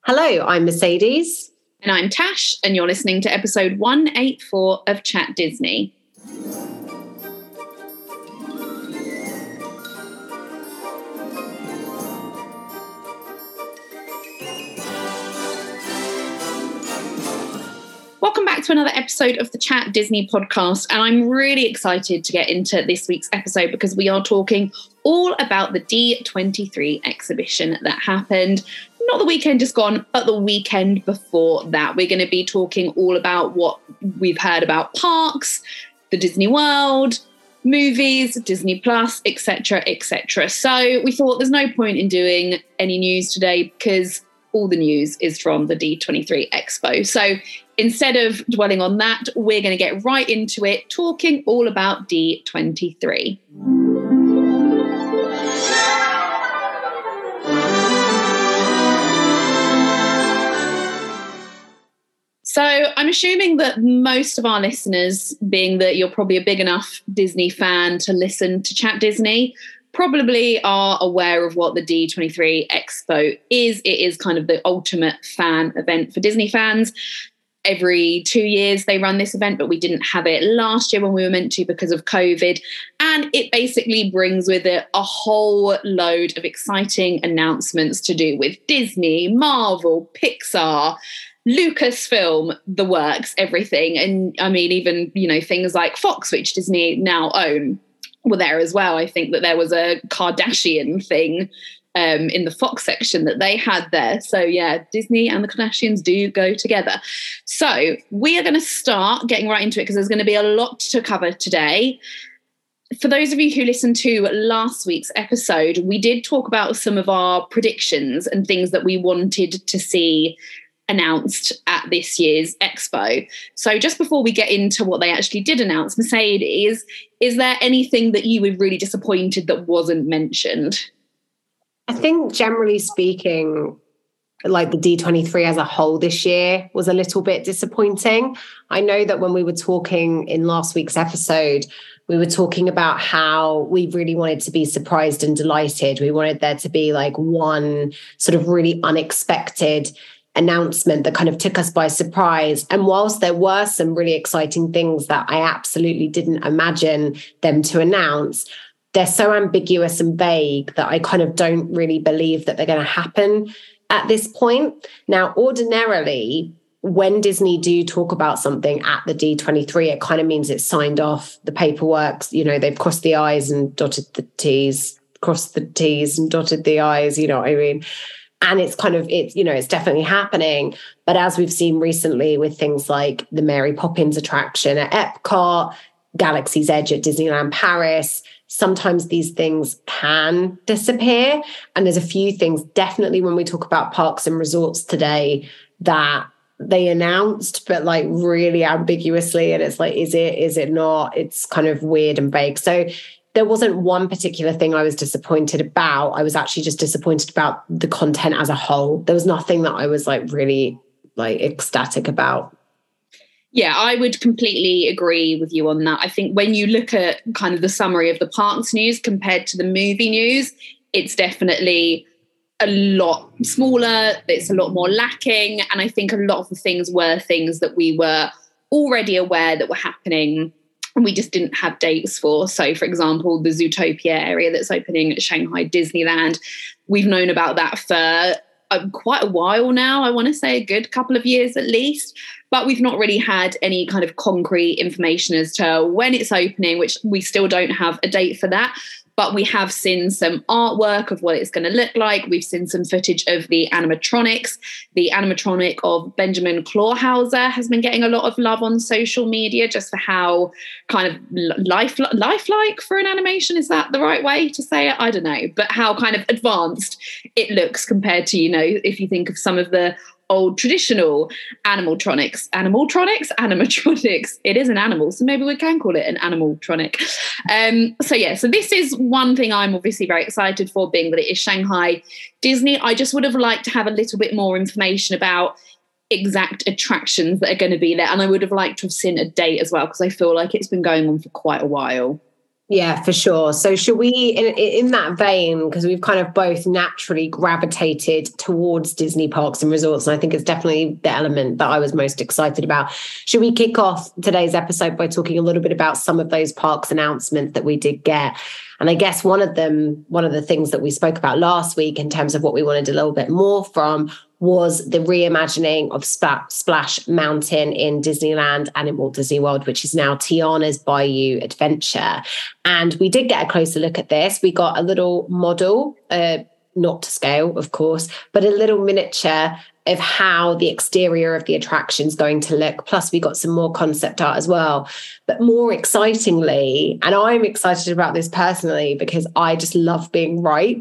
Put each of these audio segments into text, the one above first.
Hello, I'm Mercedes. And I'm Tash, and you're listening to episode 184 of Chat Disney. Welcome back to another episode of the Chat Disney podcast, and I'm really excited to get into this week's episode because we are talking all about the D23 exhibition that happened, not the weekend just gone, but the weekend before that. We're going to be talking all about what we've heard about parks, the Disney World, movies, Disney Plus, etc., etc. So we thought there's no point in doing any news today because all the news is from the D23 Expo. So instead of dwelling on that, we're going to get right into it, talking all about D23. So I'm assuming that most of our listeners, being that you're probably a big enough Disney fan to listen to Chat Disney, probably are aware of what the D23 Expo is. It is kind of the ultimate fan event for Disney fans. Every 2 years they run this event, but we didn't have it last year when we were meant to because of COVID. And it basically brings with it a whole load of exciting announcements to do with Disney, Marvel, Pixar, Lucasfilm, the works, everything. And I mean, even, things like Fox, which Disney now own, were there as well. I think that there was a Kardashian thing in the Fox section that they had there. So yeah, Disney and the Kardashians do go together. So we are going to start getting right into it because there's going to be a lot to cover today. For those of you who listened to last week's episode, we did talk about some of our predictions and things that we wanted to see announced at this year's expo. So just before we get into what they actually did announce, Mercedes, is there anything that you were really disappointed that wasn't mentioned? I think generally speaking, like the D23 as a whole this year was a little bit disappointing. I know that when we were talking in last week's episode, we were talking about how we really wanted to be surprised and delighted. We wanted there to be like one sort of really unexpected announcement that kind of took us by surprise. And whilst there were some really exciting things that I absolutely didn't imagine them to announce, they're so ambiguous and vague that I kind of don't really believe that they're going to happen at this point. Now, ordinarily, when Disney do talk about something at the D23, it kind of means it's signed off, the paperwork, they've crossed the I's and dotted the T's, crossed the T's and dotted the I's, you know what I mean? And it's definitely happening. But as we've seen recently with things like the Mary Poppins attraction at Epcot, Galaxy's Edge at Disneyland Paris, sometimes these things can disappear. And there's a few things definitely when we talk about parks and resorts today that they announced, but like really ambiguously. And it's like, is it not? It's kind of weird and vague. So there wasn't one particular thing I was disappointed about. I was actually just disappointed about the content as a whole. There was nothing that I was like really like ecstatic about. Yeah, I would completely agree with you on that. I think when you look at kind of the summary of the parks news compared to the movie news, it's definitely a lot smaller. It's a lot more lacking. And I think a lot of the things were things that we were already aware that were happening and we just didn't have dates for. So, for example, the Zootopia area that's opening at Shanghai Disneyland, we've known about that for quite a while now. I want to say a good couple of years at least, but we've not really had any kind of concrete information as to when it's opening, which we still don't have a date for that. But we have seen some artwork of what it's going to look like. We've seen some footage of the animatronics. The animatronic of Benjamin Clawhauser has been getting a lot of love on social media just for how kind of lifelike for an animation. Is that the right way to say it? I don't know. But how kind of advanced it looks compared to, if you think of some of the old traditional animatronics. It is an animal, so maybe we can call it an animatronic. So this is one thing I'm obviously very excited for, being that it is Shanghai Disney. I just would have liked to have a little bit more information about exact attractions that are going to be there, and I would have liked to have seen a date as well, because I feel like it's been going on for quite a while. Yeah, for sure. So should we, in that vein, because we've kind of both naturally gravitated towards Disney parks and resorts, and I think it's definitely the element that I was most excited about. Should we kick off today's episode by talking a little bit about some of those parks announcements that we did get? And I guess one of the things that we spoke about last week in terms of what we wanted a little bit more from was the reimagining of Splash Mountain in Disneyland and in Walt Disney World, which is now Tiana's Bayou Adventure. And we did get a closer look at this. We got a little model, not to scale, of course, but a little miniature of how the exterior of the attraction is going to look. Plus, we got some more concept art as well. But more excitingly, and I'm excited about this personally because I just love being right.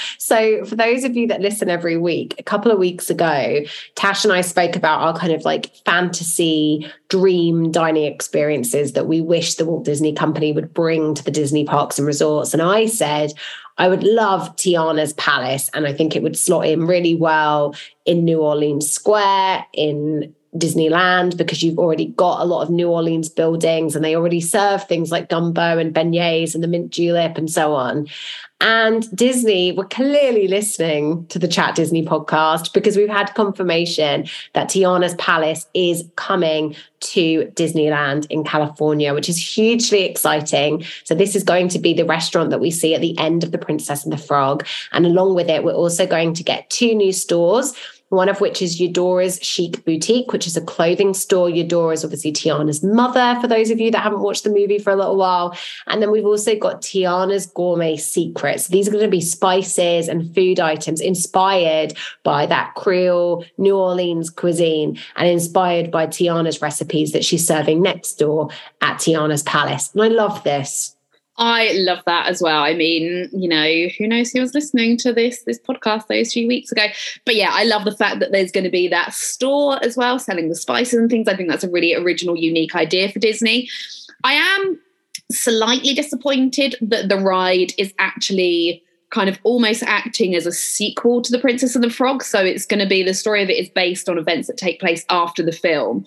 So for those of you that listen every week, a couple of weeks ago, Tash and I spoke about our kind of like fantasy dream dining experiences that we wish the Walt Disney Company would bring to the Disney parks and resorts. And I said, I would love Tiana's Palace, and I think it would slot in really well in New Orleans Square, in Disneyland, because you've already got a lot of New Orleans buildings and they already serve things like gumbo and beignets and the mint julep and so on. And Disney were clearly listening to the Chat Disney podcast, because we've had confirmation that Tiana's Palace is coming to Disneyland in California, which is hugely exciting. So this is going to be the restaurant that we see at the end of The Princess and the Frog. And along with it, we're also going to get 2 new stores, one of which is Eudora's Chic Boutique, which is a clothing store. Eudora is obviously Tiana's mother, for those of you that haven't watched the movie for a little while. And then we've also got Tiana's Gourmet Secrets. These are going to be spices and food items inspired by that Creole New Orleans cuisine and inspired by Tiana's recipes that she's serving next door at Tiana's Palace. And I love this. I love that as well. I mean, you know, who knows who was listening to this podcast those few weeks ago. But yeah, I love the fact that there's going to be that store as well, selling the spices and things. I think that's a really original, unique idea for Disney. I am slightly disappointed that the ride is actually kind of almost acting as a sequel to The Princess and the Frog. So it's going to be, the story of it is based on events that take place after the film.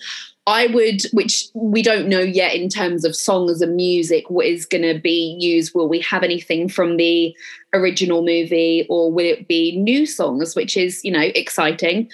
Which we don't know yet in terms of songs and music, what is going to be used. Will we have anything from the original movie, or will it be new songs, which is, you know, exciting.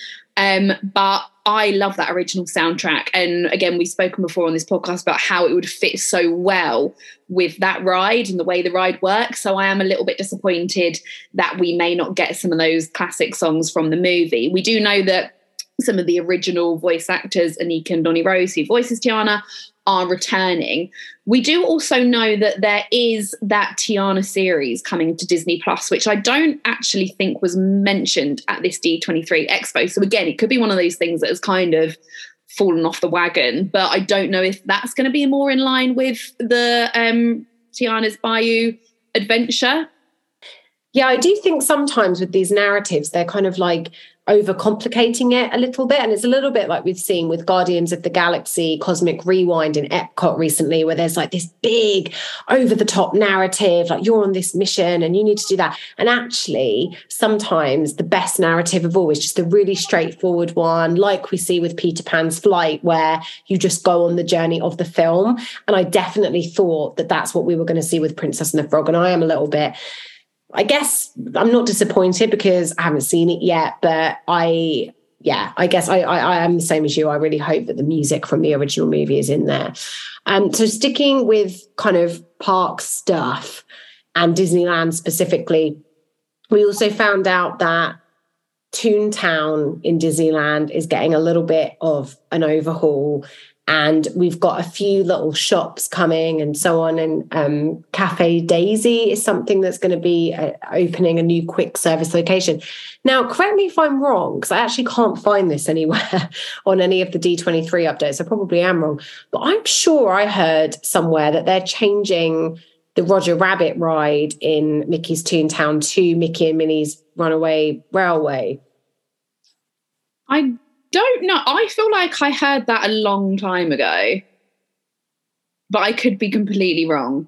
But I love that original soundtrack. And again, we've spoken before on this podcast about how it would fit so well with that ride and the way the ride works. So I am a little bit disappointed that we may not get some of those classic songs from the movie. We do know that some of the original voice actors, Anika and Donnie Rose, who voices Tiana, are returning. We do also know that there is that Tiana series coming to Disney Plus, which I don't actually think was mentioned at this D23 Expo. So again, it could be one of those things that has kind of fallen off the wagon, but I don't know if that's going to be more in line with the Tiana's Bayou Adventure. Yeah, I do think sometimes with these narratives, they're kind of like overcomplicating it a little bit. And it's a little bit like we've seen with Guardians of the Galaxy Cosmic Rewind in Epcot recently, where there's like this big over-the-top narrative, like you're on this mission and you need to do that. And actually, sometimes the best narrative of all is just a really straightforward one, like we see with Peter Pan's Flight, where you just go on the journey of the film. And I definitely thought that that's what we were going to see with Princess and the Frog. And I am a little bit, I guess I'm not disappointed because I haven't seen it yet, but I guess I am the same as you. I really hope that the music from the original movie is in there. So sticking with kind of park stuff and Disneyland specifically, we also found out that Toontown in Disneyland is getting a little bit of an overhaul. And we've got a few little shops coming and so on. And Cafe Daisy is something that's going to be opening a new quick service location. Now, correct me if I'm wrong, because I actually can't find this anywhere on any of the D23 updates. I probably am wrong. But I'm sure I heard somewhere that they're changing the Roger Rabbit ride in Mickey's Toontown to Mickey and Minnie's Runaway Railway. I don't know. I feel like I heard that a long time ago, but I could be completely wrong.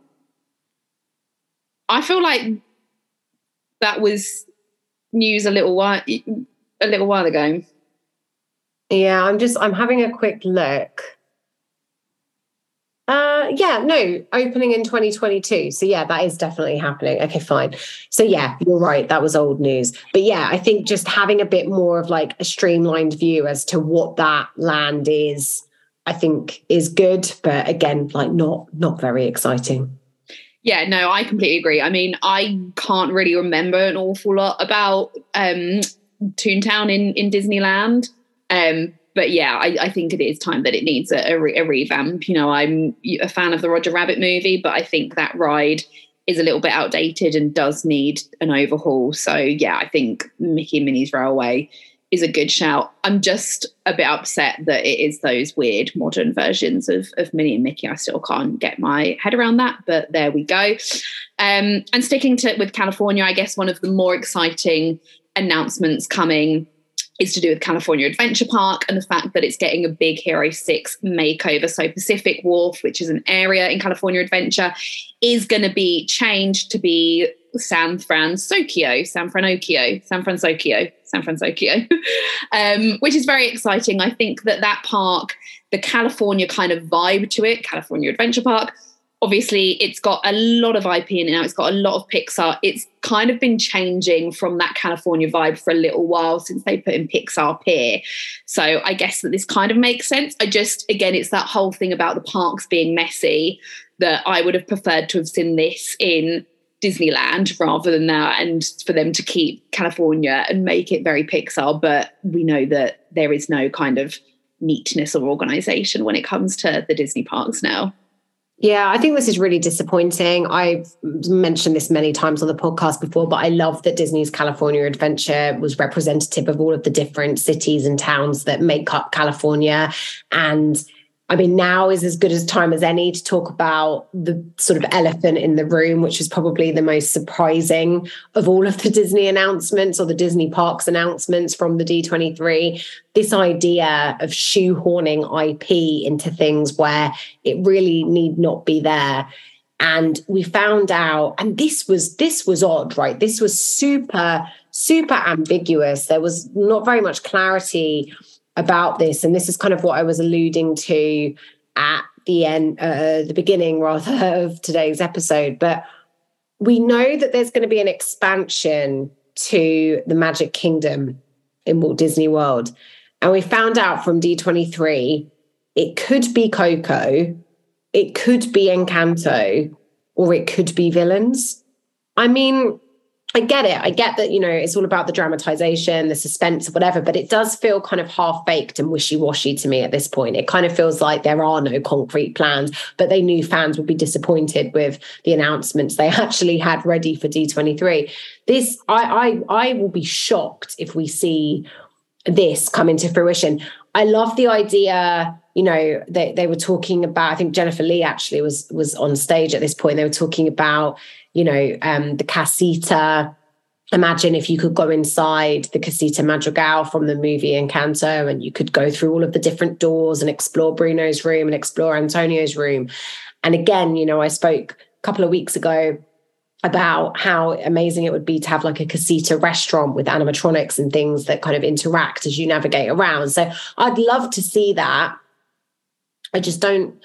I feel like that was news a little while ago. Yeah, I'm having a quick look. Yeah, no, opening in 2022. So yeah, that is definitely happening. Okay, fine. So yeah, you're right. That was old news. But yeah, I think just having a bit more of like a streamlined view as to what that land is, I think is good. But again, like not very exciting. Yeah, no, I completely agree. I mean, I can't really remember an awful lot about Toontown in Disneyland. But yeah, I think it is time that it needs a revamp. You know, I'm a fan of the Roger Rabbit movie, but I think that ride is a little bit outdated and does need an overhaul. So yeah, I think Mickey and Minnie's Railway is a good shout. I'm just a bit upset that it is those weird modern versions of Minnie and Mickey. I still can't get my head around that, but there we go. And sticking with California, I guess one of the more exciting announcements coming is to do with California Adventure Park and the fact that it's getting a big Hero 6 makeover. So Pacific Wharf, which is an area in California Adventure, is going to be changed to be San Fransokyo, which is very exciting. I think that park, the California kind of vibe to it, California Adventure Park, obviously it's got a lot of IP in it now. It's got a lot of Pixar. It's kind of been changing from that California vibe for a little while since they put in Pixar Pier. So I guess that this kind of makes sense. Again, it's that whole thing about the parks being messy that I would have preferred to have seen this in Disneyland rather than that, and for them to keep California and make it very Pixar. But we know that there is no kind of neatness or organization when it comes to the Disney parks now. Yeah, I think this is really disappointing. I've mentioned this many times on the podcast before, but I love that Disney's California Adventure was representative of all of the different cities and towns that make up California. And I mean, now is as good a time as any to talk about the sort of elephant in the room, which is probably the most surprising of all of the Disney announcements or the Disney parks announcements from the D23. This idea of shoehorning IP into things where it really need not be there. And we found out, and this was odd, right? This was super, super ambiguous. There was not very much clarity about this, and this is kind of what I was alluding to at the end, the beginning rather of today's episode. But we know that there's going to be an expansion to the Magic Kingdom in Walt Disney World, and we found out from D23 it could be Coco, it could be Encanto, or it could be Villains. I mean, I get it. I get that, you know, it's all about the dramatization, the suspense, whatever, but it does feel kind of half-baked and wishy-washy to me at this point. It kind of feels like there are no concrete plans, but they knew fans would be disappointed with the announcements they actually had ready for D23. This, I will be shocked if we see this come into fruition. I love the idea, you know, they were talking about, I think Jennifer Lee actually was on stage at this point. They were talking about, you know, the Casita. Imagine if you could go inside the Casita Madrigal from the movie Encanto, and you could go through all of the different doors and explore Bruno's room and explore Antonio's room. And again, you know, I spoke a couple of weeks ago about how amazing it would be to have like a Casita restaurant with animatronics and things that kind of interact as you navigate around. So I'd love to see that. I just don't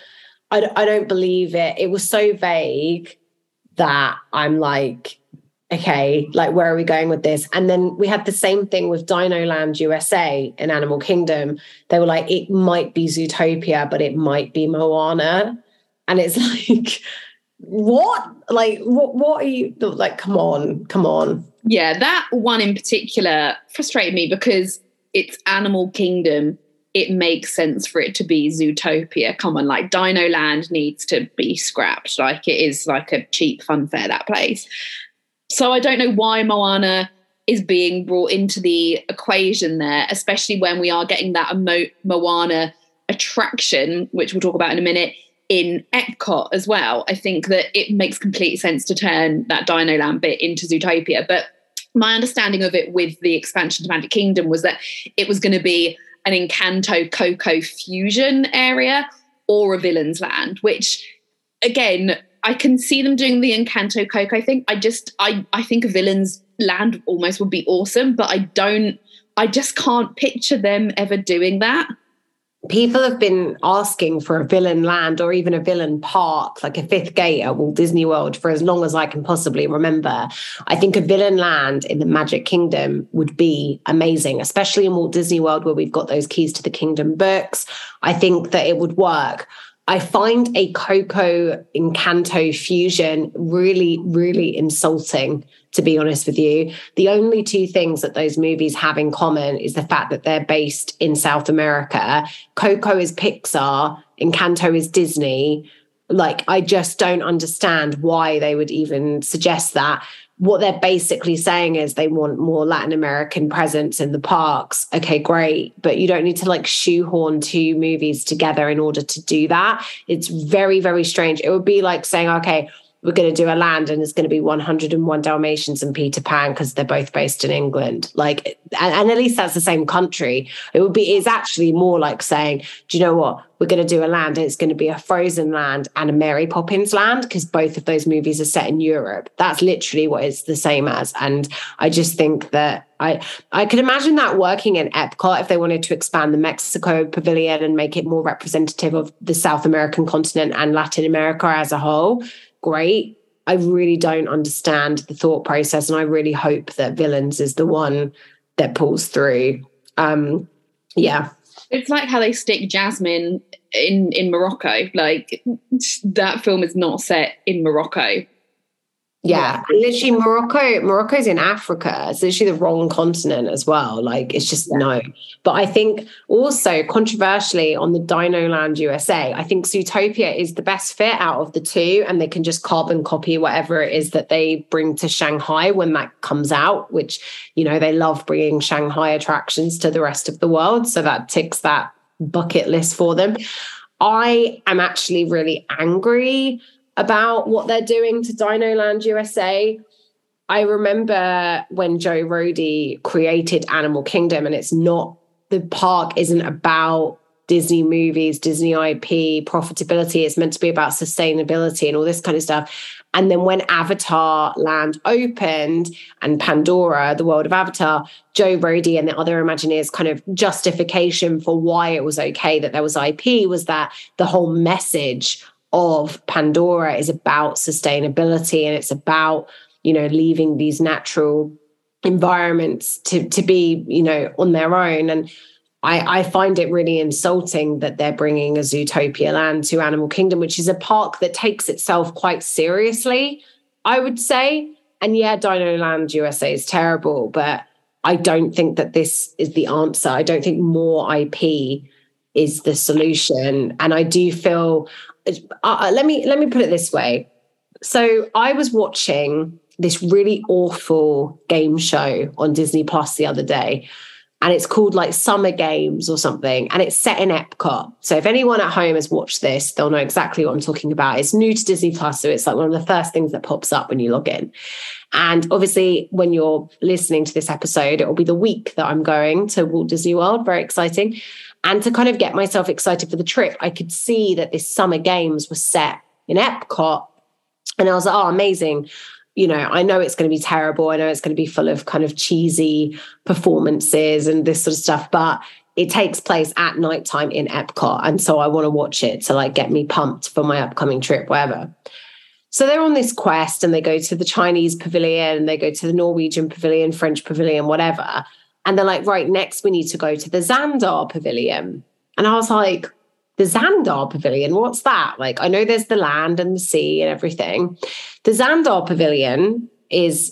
believe it. It was so vague that I'm like, okay, like, where are we going with this? And then we had the same thing with Dino Land USA in Animal Kingdom. They were like, it might be Zootopia, but it might be Moana. And it's like, what? Like, what are you, like, come on. Yeah, that one in particular frustrated me because it's Animal Kingdom. It makes sense for it to be Zootopia. Come on, like Dino Land needs to be scrapped. Like, it is like a cheap funfair, that place. So I don't know why Moana is being brought into the equation there, especially when we are getting that Moana attraction, which we'll talk about in a minute, in Epcot as well. I think that it makes complete sense to turn that Dino Land bit into Zootopia. But my understanding of it with the expansion to Magic Kingdom was that it was going to be an Encanto Coco fusion area or a Villains Land, which, again, I can see them doing the Encanto Coco thing. I think a Villains Land almost would be awesome, but I just can't picture them ever doing that. people have been asking for a villain land or even a villain park, like a fifth gate at Walt Disney World, for as long as I can possibly remember. I think a villain land in the Magic Kingdom would be amazing, especially in Walt Disney World, where we've got those Keys to the Kingdom books. I think that it would work. I find a Coco Encanto fusion really, really insulting, to be honest with you. The only two things that those movies have in common is the fact that they're based in South America. Coco is Pixar, Encanto is Disney. Like, I just don't understand why they would even suggest that. What they're basically saying is they want more Latin American presence in the parks. Okay, great. But you don't need to like shoehorn two movies together in order to do that. It's very, very strange. It would be like saying, okay, we're going to do a land and it's going to be 101 Dalmatians and Peter Pan because they're both based in England. Like, and at least that's the same country. It's actually more like saying, do you know what? We're going to do a land and it's going to be a Frozen land and a Mary Poppins land because both of those movies are set in Europe. That's literally what it's the same as. And I just think that I could imagine that working in Epcot if they wanted to expand the Mexico pavilion and make it more representative of the South American continent and Latin America as a whole. Great. I really don't understand the thought process, and I really hope that Villains is the one that pulls through. Yeah. It's like how they stick Jasmine in Morocco. Like, that film is not set in Morocco. Yeah, literally Morocco's in Africa. It's literally the wrong continent as well. Like, it's just no. But I think also controversially on the Dino Land USA, I think Zootopia is the best fit out of the two, and they can just carbon copy whatever it is that they bring to Shanghai when that comes out, which, you know, they love bringing Shanghai attractions to the rest of the world. So that ticks that bucket list for them. I am actually really angry about what they're doing to Dino Land USA. I remember when Joe Rohde created Animal Kingdom, and the park isn't about Disney movies, Disney IP, profitability. It's meant to be about sustainability and all this kind of stuff. And then when Avatar Land opened and Pandora, the world of Avatar, Joe Rohde and the other Imagineers kind of justification for why it was okay that there was IP was that the whole message of Pandora is about sustainability, and it's about, you know, leaving these natural environments to be, you know, on their own. And I find it really insulting that they're bringing a Zootopia Land to Animal Kingdom, which is a park that takes itself quite seriously, I would say. And yeah, Dino Land USA is terrible, but I don't think that this is the answer. I don't think more IP is the solution. And I do feel, let me put it this way. So I was watching this really awful game show on Disney Plus the other day, and it's called like Summer Games or something, and it's set in Epcot. So if anyone at home has watched this, they'll know exactly what I'm talking about. It's new to Disney Plus, so it's like one of the first things that pops up when you log in. And obviously, when you're listening to this episode, it will be the week that I'm going to Walt Disney World. Very exciting. And to kind of get myself excited for the trip, I could see that this Summer Games was set in Epcot. And I was like, oh, amazing. You know, I know it's going to be terrible. I know it's going to be full of kind of cheesy performances and this sort of stuff, but it takes place at nighttime in Epcot. And so I want to watch it to like get me pumped for my upcoming trip, whatever. So they're on this quest and they go to the Chinese pavilion, they go to the Norwegian pavilion, French pavilion, whatever. And they're like, right, next we need to go to the Xandar Pavilion. And I was like, the Xandar Pavilion, what's that? Like, I know there's the land and the sea and everything. The Xandar Pavilion is,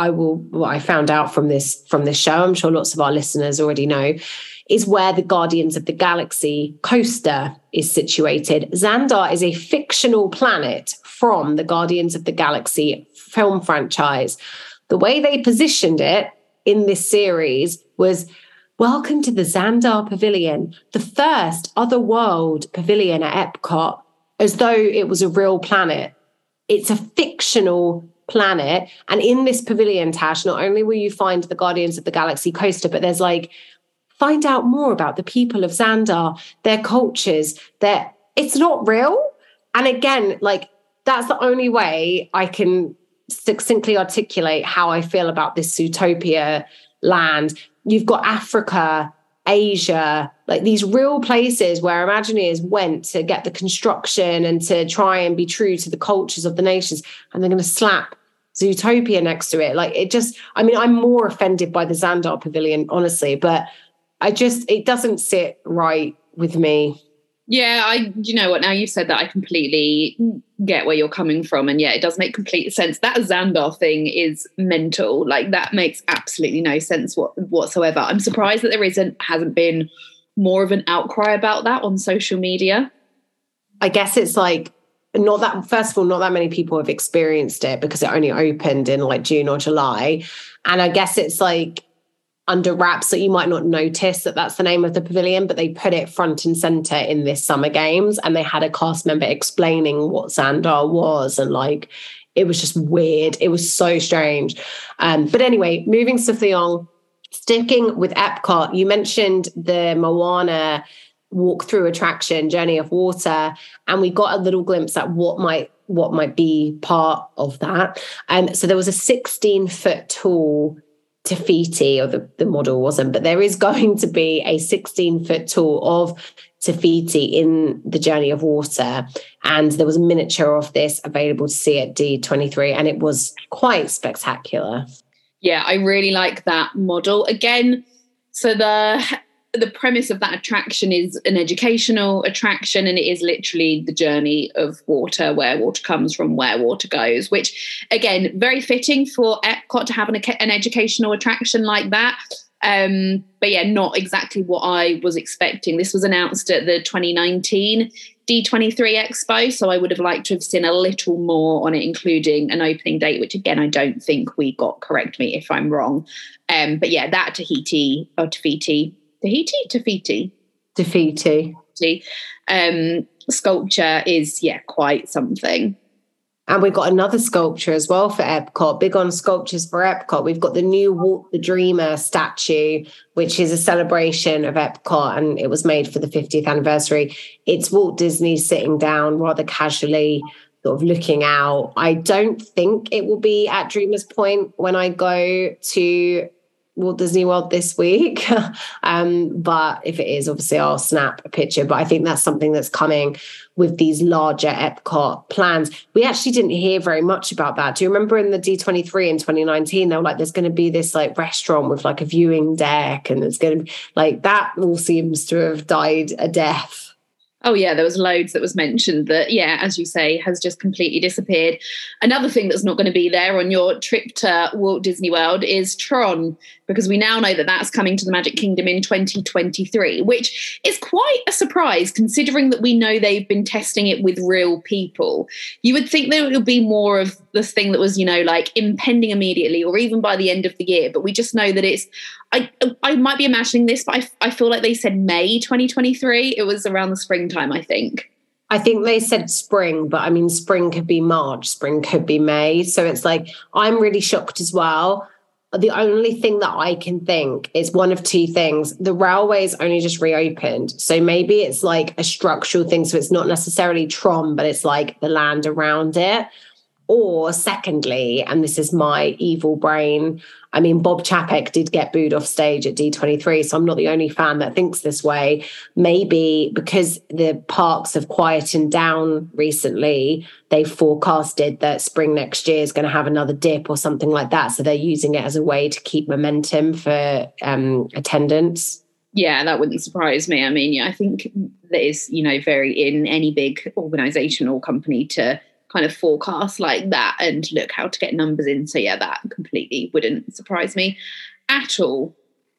I found out from this show, I'm sure lots of our listeners already know, is where the Guardians of the Galaxy coaster is situated. Xandar is a fictional planet from the Guardians of the Galaxy film franchise. The way they positioned it in this series was, welcome to the Xandar Pavilion, the first otherworld pavilion at Epcot, as though it was a real planet. It's a fictional planet. And in this pavilion, Tash, not only will you find the Guardians of the Galaxy coaster, but there's like, find out more about the people of Xandar, their cultures, it's not real. And again, like, that's the only way I can succinctly articulate how I feel about this Zootopia land. You've got Africa Asia, like these real places where Imagineers went to get the construction and to try and be true to the cultures of the nations, and they're going to slap Zootopia next to it. Like it just, I mean, I'm more offended by the Xandar Pavilion, honestly, but it doesn't sit right with me. Yeah, you know what, now you've said that, I completely get where you're coming from. And yeah, it does make complete sense. That Xandar thing is mental. Like that makes absolutely no sense whatsoever. I'm surprised that there hasn't been more of an outcry about that on social media. I guess it's like, first of all, not that many people have experienced it because it only opened in like June or July. And I guess it's like under wraps that you might not notice that that's the name of the pavilion, but they put it front and center in this Summer Games, and they had a cast member explaining what Xandar was, and like it was just weird. It was so strange. But anyway, moving swiftly on, sticking with Epcot, you mentioned the Moana walk-through attraction, Journey of Water, and we got a little glimpse at what might be part of that. So there was a 16-foot tall Te Fiti, or the model wasn't, but there is going to be a 16-foot tall of Te Fiti in the Journey of Water, and there was a miniature of this available to see at D23, and it was quite spectacular. Yeah, I really like that model. Again, so the premise of that attraction is an educational attraction, and it is literally the journey of water, where water comes from, where water goes, which again, very fitting for Epcot to have an educational attraction like that. But yeah, not exactly what I was expecting. This was announced at the 2019 D23 Expo, so I would have liked to have seen a little more on it, including an opening date, which again, I don't think we got. Correct me if I'm wrong. But yeah, that Tahiti sculpture is quite something. And we've got another sculpture as well for Epcot. Big on sculptures for Epcot. We've got the new Walt the Dreamer statue, which is a celebration of Epcot, and it was made for the 50th anniversary. It's Walt Disney sitting down rather casually, sort of looking out. I don't think it will be at Dreamer's Point when I go to Walt Disney World this week. But if it is, obviously I'll snap a picture. But I think that's something that's coming with these larger Epcot plans. We actually didn't hear very much about that. Do you remember in the D23 in 2019, they were like, there's going to be this like restaurant with like a viewing deck, and it's going to be like, that all seems to have died a death. Oh, yeah, there was loads that was mentioned that, yeah, as you say, has just completely disappeared. Another thing that's not going to be there on your trip to Walt Disney World is Tron, because we now know that that's coming to the Magic Kingdom in 2023, which is quite a surprise considering that we know they've been testing it with real people. You would think there would be more of this thing that was, like impending immediately or even by the end of the year, but we just know that it's, I might be imagining this, but I feel like they said May 2023. It was around the springtime, I think. I think they said spring, but I mean, spring could be March, spring could be May. So it's like, I'm really shocked as well. The only thing that I can think is one of two things. The railway's only just reopened. So maybe it's like a structural thing. So it's not necessarily Tron, but it's like the land around it. Or secondly, and this is my evil brain, I mean, Bob Chapek did get booed off stage at D23, so I'm not the only fan that thinks this way. Maybe because the parks have quietened down recently, they forecasted that spring next year is going to have another dip or something like that. So they're using it as a way to keep momentum for attendance. Yeah, that wouldn't surprise me. I mean, I think that is, very in any big organisation or company to kind of forecast like that and look how to get numbers in. So yeah, that completely wouldn't surprise me at all.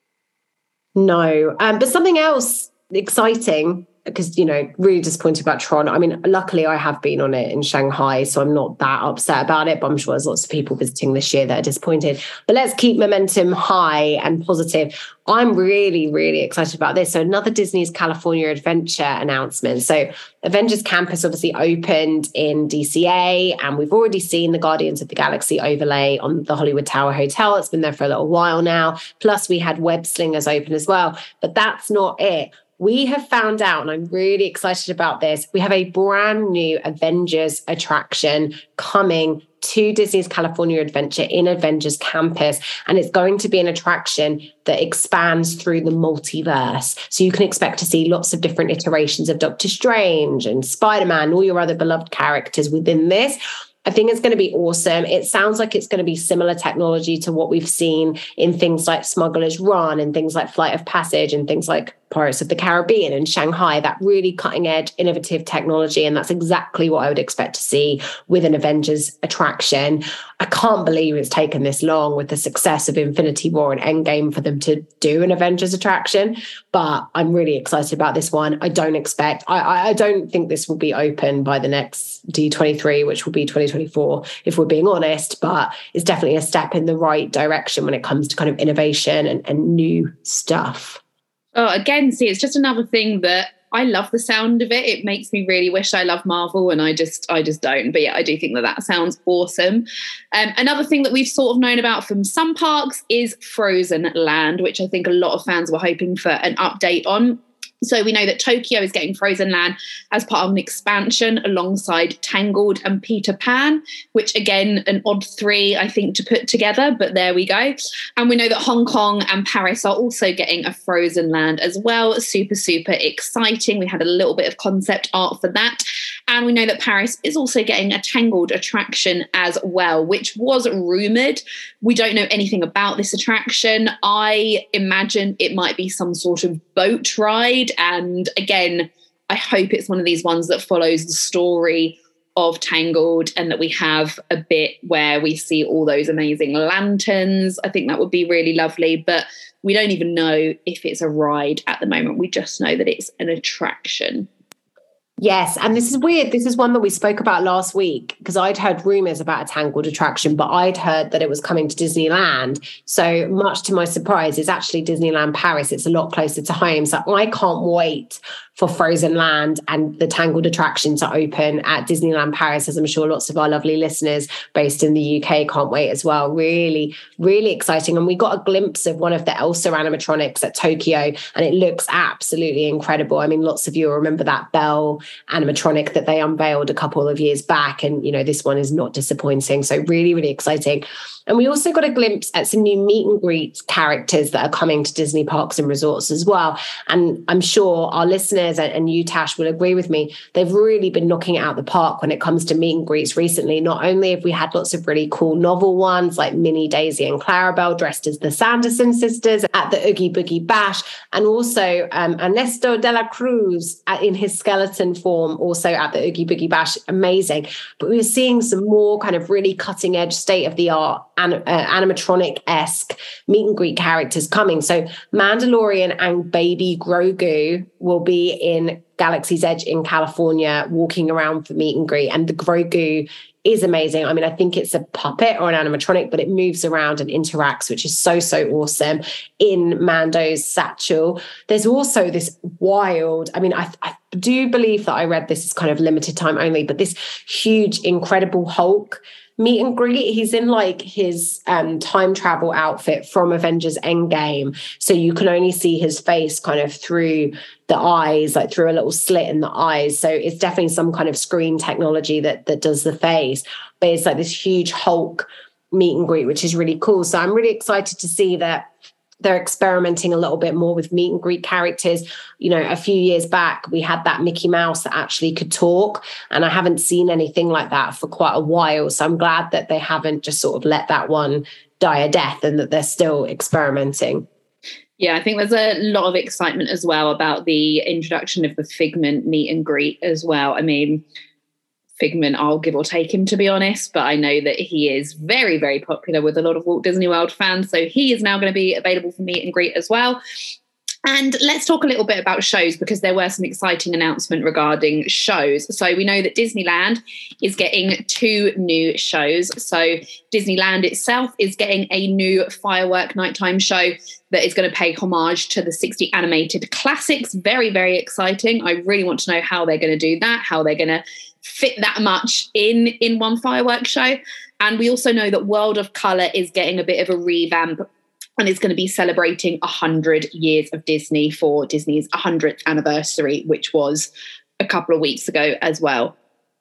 No, but something else exciting, because, really disappointed about Tron. I mean, luckily I have been on it in Shanghai, so I'm not that upset about it, but I'm sure there's lots of people visiting this year that are disappointed. But let's keep momentum high and positive. I'm really, really excited about this. So another Disney's California Adventure announcement. So Avengers Campus obviously opened in DCA, and we've already seen the Guardians of the Galaxy overlay on the Hollywood Tower Hotel. It's been there for a little while now. Plus we had Web Slingers open as well, but that's not it. we have found out, and I'm really excited about this, we have a brand new Avengers attraction coming to Disney's California Adventure in Avengers Campus. And it's going to be an attraction that expands through the multiverse. So you can expect to see lots of different iterations of Doctor Strange and Spider-Man, all your other beloved characters within this. I think it's going to be awesome. It sounds like it's going to be similar technology to what we've seen in things like Smuggler's Run and things like Flight of Passage and things like Pirates of the Caribbean and Shanghai, that really cutting edge, innovative technology. And that's exactly what I would expect to see with an Avengers attraction. I can't believe it's taken this long with the success of Infinity War and Endgame for them to do an Avengers attraction. But I'm really excited about this one. I don't think this will be open by the next D23, which will be 2024, if we're being honest, but it's definitely a step in the right direction when it comes to kind of innovation and new stuff. Oh, again, see, it's just another thing that I love the sound of it. It makes me really wish I love Marvel, and I just don't. But yeah, I do think that sounds awesome. Another thing that we've sort of known about from some parks is Frozen Land, which I think a lot of fans were hoping for an update on. So we know that Tokyo is getting Frozen Land as part of an expansion alongside Tangled and Peter Pan, which again, an odd three, I think, to put together, but there we go. And we know that Hong Kong and Paris are also getting a Frozen Land as well. Super, super exciting. We had a little bit of concept art for that. And we know that Paris is also getting a Tangled attraction as well, which was rumoured. We don't know anything about this attraction. I imagine it might be some sort of boat ride. And again, I hope it's one of these ones that follows the story of Tangled and that we have a bit where we see all those amazing lanterns. I think that would be really lovely. But we don't even know if it's a ride at the moment. We just know that it's an attraction. Yes, and this is weird. This is one that we spoke about last week because I'd heard rumours about a Tangled attraction, but I'd heard that it was coming to Disneyland. So much to my surprise, it's actually Disneyland Paris. It's a lot closer to home. So I can't wait for Frozen Land and the Tangled attraction to open at Disneyland Paris, as I'm sure lots of our lovely listeners based in the UK can't wait as well. Really, really exciting. And we got a glimpse of one of the Elsa animatronics at Tokyo, and it looks absolutely incredible. I mean, lots of you will remember that Belle animatronic that they unveiled a couple of years back. And, you know, this one is not disappointing. So really, really exciting. And we also got a glimpse at some new meet and greet characters that are coming to Disney parks and resorts as well. And I'm sure our listeners and you, Tash, will agree with me. They've really been knocking it out the park when it comes to meet and greets recently. Not only have we had lots of really cool novel ones like Minnie, Daisy and Clarabelle dressed as the Sanderson sisters at the Oogie Boogie Bash, and also Ernesto de la Cruz in his skeleton form also at the Oogie Boogie Bash. Amazing. But we're seeing some more kind of really cutting edge, state of the art animatronic-esque meet and greet characters coming. So Mandalorian and baby Grogu will be in Galaxy's Edge in California walking around for meet and greet. And the Grogu is amazing. I mean, I think it's a puppet or an animatronic, but it moves around and interacts, which is so, so awesome in Mando's satchel. There's also this wild, I mean, I do believe that I read this is kind of limited time only, but this huge, incredible Hulk meet and greet. He's in like his time travel outfit from Avengers Endgame. So you can only see his face kind of through the eyes, like through a little slit in the eyes. So it's definitely some kind of screen technology that does the face. But it's like this huge Hulk meet and greet, which is really cool. So I'm really excited to see that they're experimenting a little bit more with meet and greet characters. You know, a few years back, we had that Mickey Mouse that actually could talk, and I haven't seen anything like that for quite a while. So I'm glad that they haven't just sort of let that one die a death and that they're still experimenting. Yeah, I think there's a lot of excitement as well about the introduction of the Figment meet and greet as well. I mean, Figment, I'll give or take him, to be honest, but I know that he is very, very popular with a lot of Walt Disney World fans. So he is now going to be available for meet and greet as well. And let's talk a little bit about shows, because there were some exciting announcements regarding shows. So we know that Disneyland is getting 2 new shows. So Disneyland itself is getting a new firework nighttime show that is going to pay homage to the 60 animated classics. Very, very exciting. I really want to know how they're going to do that, how they're going to fit that much in one fireworks show. And we also know that World of Color is getting a bit of a revamp and it's going to be celebrating 100 years of Disney for Disney's 100th anniversary, which was a couple of weeks ago as well.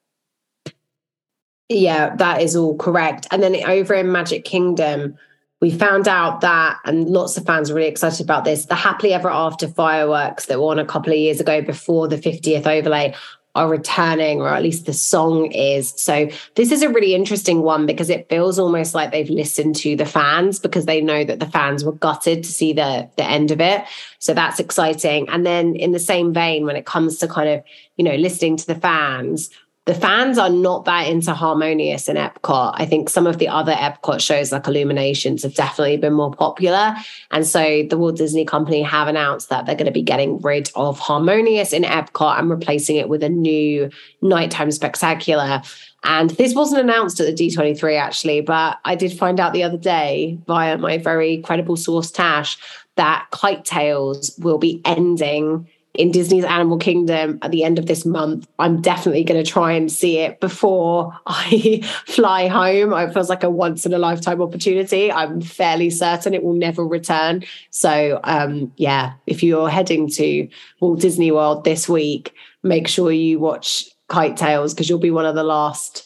Yeah, that is all correct. And then over in Magic Kingdom, we found out that, and lots of fans are really excited about this, the Happily Ever After fireworks that were on a couple of years ago before the 50th overlay are returning, or at least the song is. So this is a really interesting one because it feels almost like they've listened to the fans, because they know that the fans were gutted to see the end of it. So that's exciting. And then in the same vein, when it comes to kind of, listening to the fans are not that into Harmonious in Epcot. I think some of the other Epcot shows like Illuminations have definitely been more popular. And so the Walt Disney Company have announced that they're going to be getting rid of Harmonious in Epcot and replacing it with a new nighttime spectacular. And this wasn't announced at the D23 actually, but I did find out the other day via my very credible source Tash that Kite Tales will be ending in Disney's Animal Kingdom at the end of this month. I'm definitely going to try and see it before I fly home. It feels like a once in a lifetime opportunity. I'm fairly certain it will never return. So if you're heading to Walt Disney World this week, make sure you watch Kite Tales because you'll be one of the last.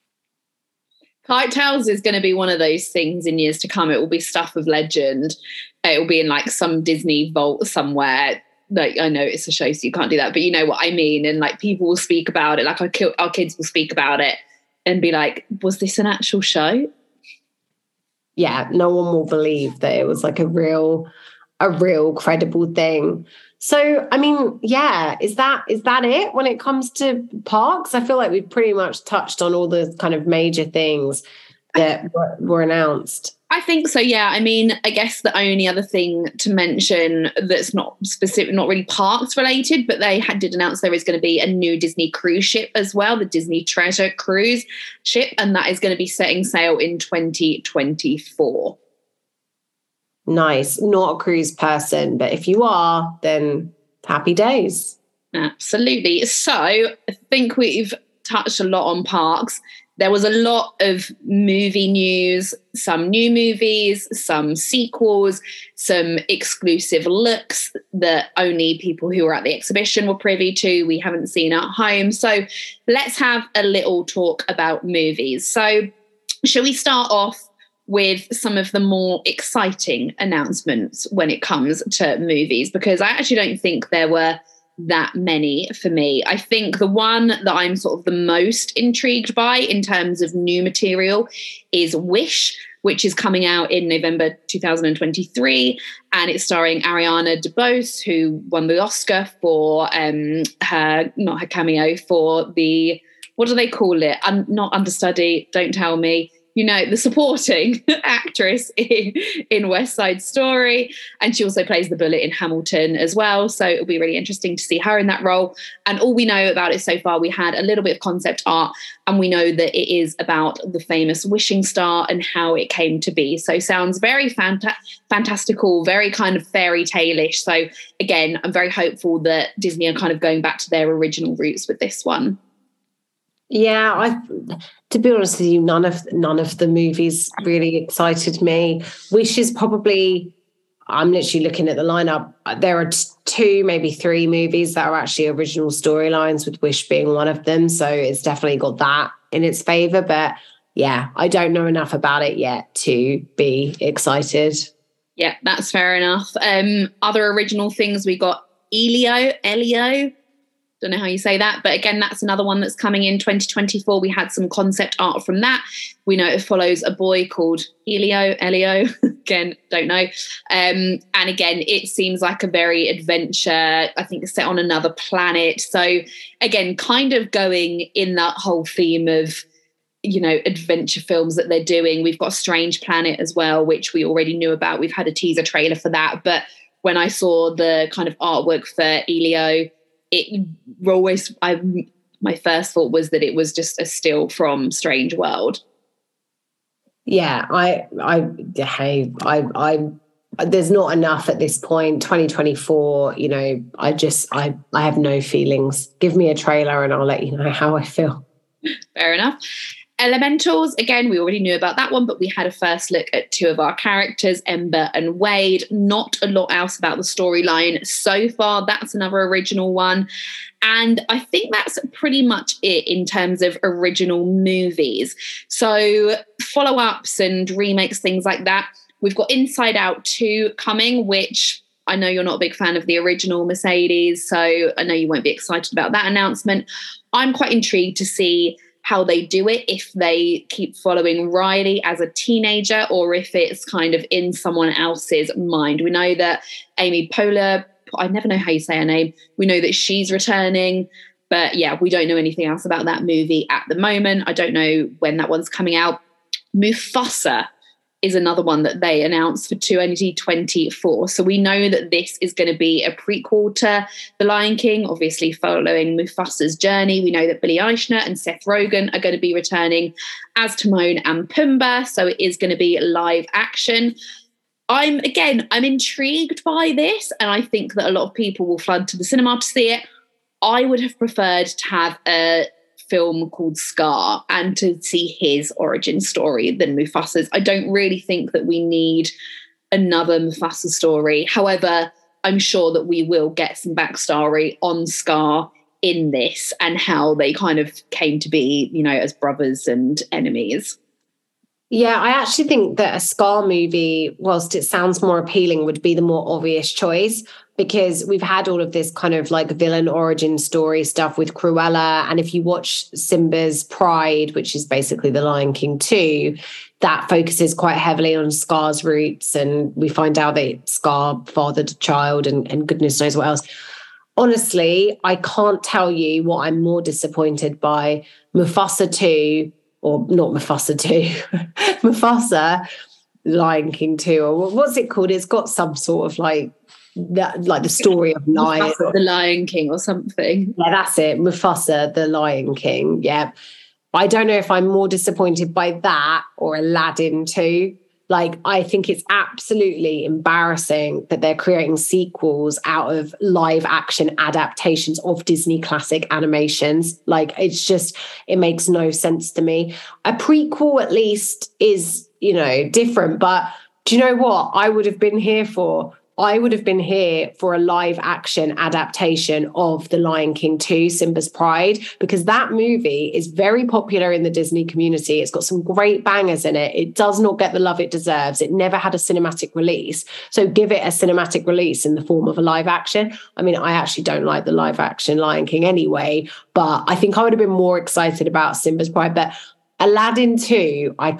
Kite Tales is going to be one of those things in years to come. It will be stuff of legend. It will be in like some Disney vault somewhere. Like, I know it's a show, so you can't do that, but you know what I mean. And like people will speak about it, like our kids will speak about it and be like, was this an actual show? Yeah, no one will believe that it was like a real credible thing. So, I mean, yeah, is that it when it comes to parks? I feel like we've pretty much touched on all the kind of major things that were announced. I think so, yeah. I mean, I guess the only other thing to mention that's not specific, not really parks related, but they did announce there is going to be a new Disney cruise ship as well, the Disney Treasure cruise ship, and that is going to be setting sail in 2024. Nice. Not a cruise person, but if you are, then happy days. Absolutely. So I think we've touched a lot on parks. There was a lot of movie news, some new movies, some sequels, some exclusive looks that only people who were at the exhibition were privy to. We haven't seen at home. So let's have a little talk about movies. So shall we start off with some of the more exciting announcements when it comes to movies? Because I actually don't think there were that many for me. I think the one that I'm sort of the most intrigued by in terms of new material is Wish, which is coming out in November 2023, and it's starring Ariana DeBose, who won the Oscar for her cameo for the, what do they call it? Not understudy, don't tell me. The supporting actress in West Side Story. And she also plays the bullet in Hamilton as well. So it'll be really interesting to see her in that role. And all we know about it so far, we had a little bit of concept art, and we know that it is about the famous wishing star and how it came to be. So sounds very fantastical, very kind of fairy tale-ish. So again, I'm very hopeful that Disney are kind of going back to their original roots with this one. Yeah, to be honest with you, none of the movies really excited me. Wish is probably, I'm literally looking at the lineup. There are 2, maybe 3 movies that are actually original storylines, with Wish being one of them. So it's definitely got that in its favor. But yeah, I don't know enough about it yet to be excited. Yeah, that's fair enough. Other original things, we got Elio. Don't know how you say that, but again, that's another one that's coming in 2024. We had some concept art from that. We know it follows a boy called Elio, again, don't know. And again, it seems like a very adventure, I think it's set on another planet. So again, kind of going in that whole theme of, adventure films that they're doing. We've got Strange Planet as well, which we already knew about. We've had a teaser trailer for that. But when I saw the kind of artwork for Elio, my first thought was that it was just a still from Strange World. Yeah, I there's not enough at this point. 2024, I have no feelings. Give me a trailer and I'll let you know how I feel. Fair enough. Elementals, again, we already knew about that one, but we had a first look at two of our characters, Ember and Wade. Not a lot else about the storyline so far. That's another original one. And I think that's pretty much it in terms of original movies. So follow-ups and remakes, things like that. We've got Inside Out 2 coming, which I know you're not a big fan of the original, Mercedes, so I know you won't be excited about that announcement. I'm quite intrigued to see how they do it, if they keep following Riley as a teenager or if it's kind of in someone else's mind. We know that Amy Poehler, I never know how you say her name, we know that she's returning, but yeah, we don't know anything else about that movie at the moment. I don't know when that one's coming out. Mufasa is another one that they announced for 2024. So we know that this is going to be a prequel to The Lion King, obviously following Mufasa's journey. We know that Billy Eichner and Seth Rogen are going to be returning as Timon and Pumbaa. So it is going to be live action. I'm intrigued by this, and I think that a lot of people will flood to the cinema to see it. I would have preferred to have a film called Scar and to see his origin story than Mufasa's. I don't really think that we need another Mufasa story. However, I'm sure that we will get some backstory on Scar in this and how they kind of came to be, as brothers and enemies. Yeah, I actually think that a Scar movie, whilst it sounds more appealing, would be the more obvious choice, because we've had all of this kind of like villain origin story stuff with Cruella. And if you watch Simba's Pride, which is basically The Lion King 2, that focuses quite heavily on Scar's roots. And we find out that Scar fathered a child and goodness knows what else. Honestly, I can't tell you what I'm more disappointed by, Mufasa 2, or not Mufasa 2, Mufasa, Lion King 2, or what's it called? It's got some sort of like the story of lion. Mufasa, the Lion King or something. Yeah, that's it. Mufasa, the Lion King. Yeah. I don't know if I'm more disappointed by that or Aladdin 2. Like, I think it's absolutely embarrassing that they're creating sequels out of live action adaptations of Disney classic animations. Like, it makes no sense to me. A prequel at least is, different. But do you know what I would have been here for? I would have been here for a live action adaptation of The Lion King 2, Simba's Pride, because that movie is very popular in the Disney community. It's got some great bangers in it. It does not get the love it deserves. It never had a cinematic release. So give it a cinematic release in the form of a live action. I mean, I actually don't like the live action Lion King anyway, but I think I would have been more excited about Simba's Pride. But Aladdin 2, I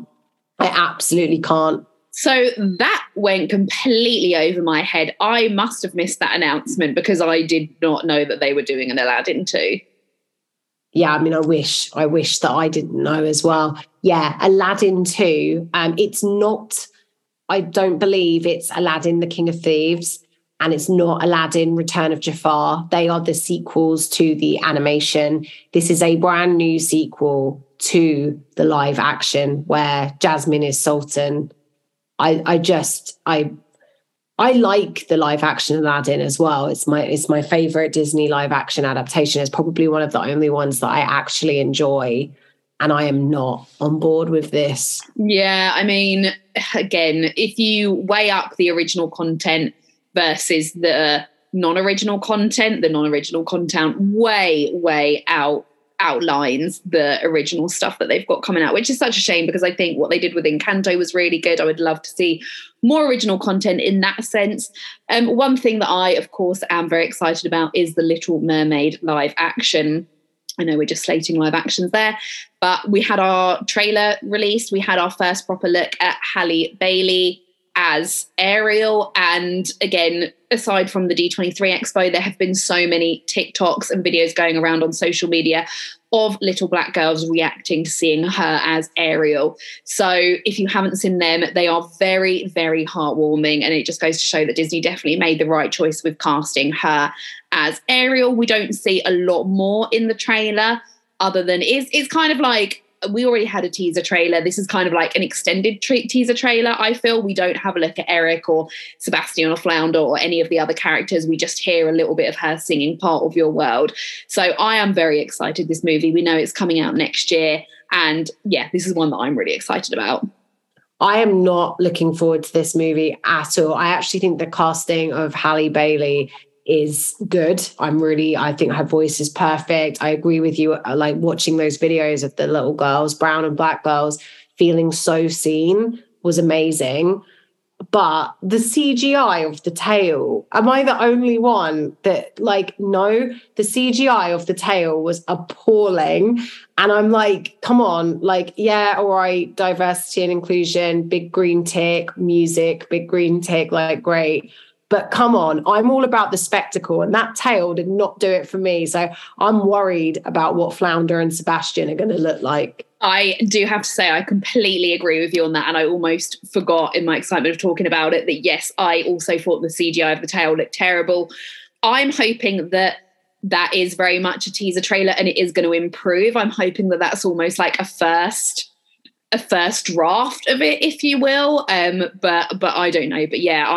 absolutely can't. So that went completely over my head. I must have missed that announcement because I did not know that they were doing an Aladdin 2. Yeah, I mean, I wish that I didn't know as well. Yeah, Aladdin 2. It's not, I don't believe it's Aladdin, the King of Thieves, and it's not Aladdin, Return of Jafar. They are the sequels to the animation. This is a brand new sequel to the live action where Jasmine is Sultan. I like the live action Aladdin as well. It's my favorite Disney live action adaptation. It's probably one of the only ones that I actually enjoy, and I am not on board with this. Yeah, I mean, again, if you weigh up the original content versus the non-original content way outlines the original stuff that they've got coming out, which is such a shame because I think what they did with Encanto was really good. I would love to see more original content in that sense. One thing that I, of course, am very excited about is the Little Mermaid live action. I know we're just slating live actions there, but we had our trailer released. We had our first proper look at Halle Bailey as Ariel. And again, aside from the D23 Expo, there have been so many TikToks and videos going around on social media of little black girls reacting to seeing her as Ariel. So if you haven't seen them, they are very, very heartwarming. And it just goes to show that Disney definitely made the right choice with casting her as Ariel. We don't see a lot more in the trailer other than it's kind of like we already had a teaser trailer. This is kind of like an extended teaser trailer. I feel we don't have a look at Eric or Sebastian or Flounder or any of the other characters. We just hear a little bit of her singing Part of Your World. So I am very excited. This movie, we know it's coming out next year. And yeah, this is one that I'm really excited about. I am not looking forward to this movie at all. I actually think the casting of Halle Bailey is good. I think her voice is perfect. I agree with you. I like watching those videos of the little girls, brown and black girls, feeling so seen was amazing. But the CGI of the tail, am I the only one that no, the CGI of the tail was appalling. And I'm like, come on, yeah, all right, diversity and inclusion, big green tick, music, big green tick, great. But come on, I'm all about the spectacle, and that tail did not do it for me. So I'm worried about what Flounder and Sebastian are going to look like. I do have to say I completely agree with you on that. And I almost forgot in my excitement of talking about it that, yes, I also thought the CGI of the tail looked terrible. I'm hoping that is very much a teaser trailer and it is going to improve. I'm hoping that that's almost like a first draft of it, if you will. But I don't know. But yeah,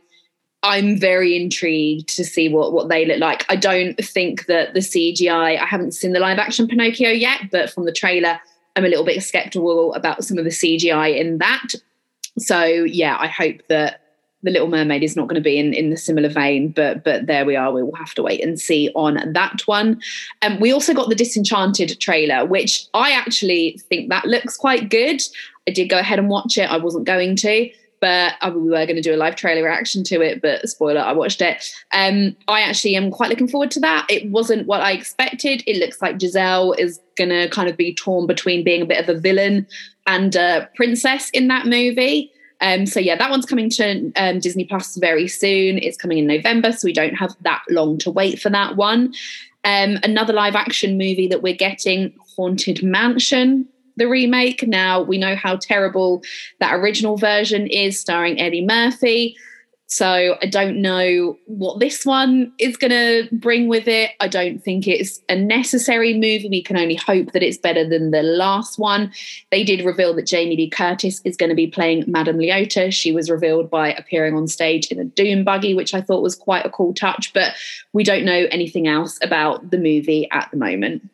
I'm very intrigued to see what they look like. I don't think that the CGI, I haven't seen the live action Pinocchio yet, but from the trailer, I'm a little bit skeptical about some of the CGI in that. So yeah, I hope that The Little Mermaid is not going to be in the similar vein, but there we are. We will have to wait and see on that one. We also got the Disenchanted trailer, which I actually think that looks quite good. I did go ahead and watch it. I wasn't going to, but we were going to do a live trailer reaction to it, but spoiler, I watched it. I actually am quite looking forward to that. It wasn't what I expected. It looks like Giselle is going to kind of be torn between being a bit of a villain and a princess in that movie. So yeah, that one's coming to Disney Plus very soon. It's coming in November, so we don't have that long to wait for that one. Another live action movie that we're getting, Haunted Mansion, the remake. Now, we know how terrible that original version is, starring Eddie Murphy. So I don't know what this one is going to bring with it. I don't think it's a necessary movie. We can only hope that it's better than the last one. They did reveal that Jamie Lee Curtis is going to be playing Madame Leota. She was revealed by appearing on stage in a Doom buggy, which I thought was quite a cool touch. But we don't know anything else about the movie at the moment.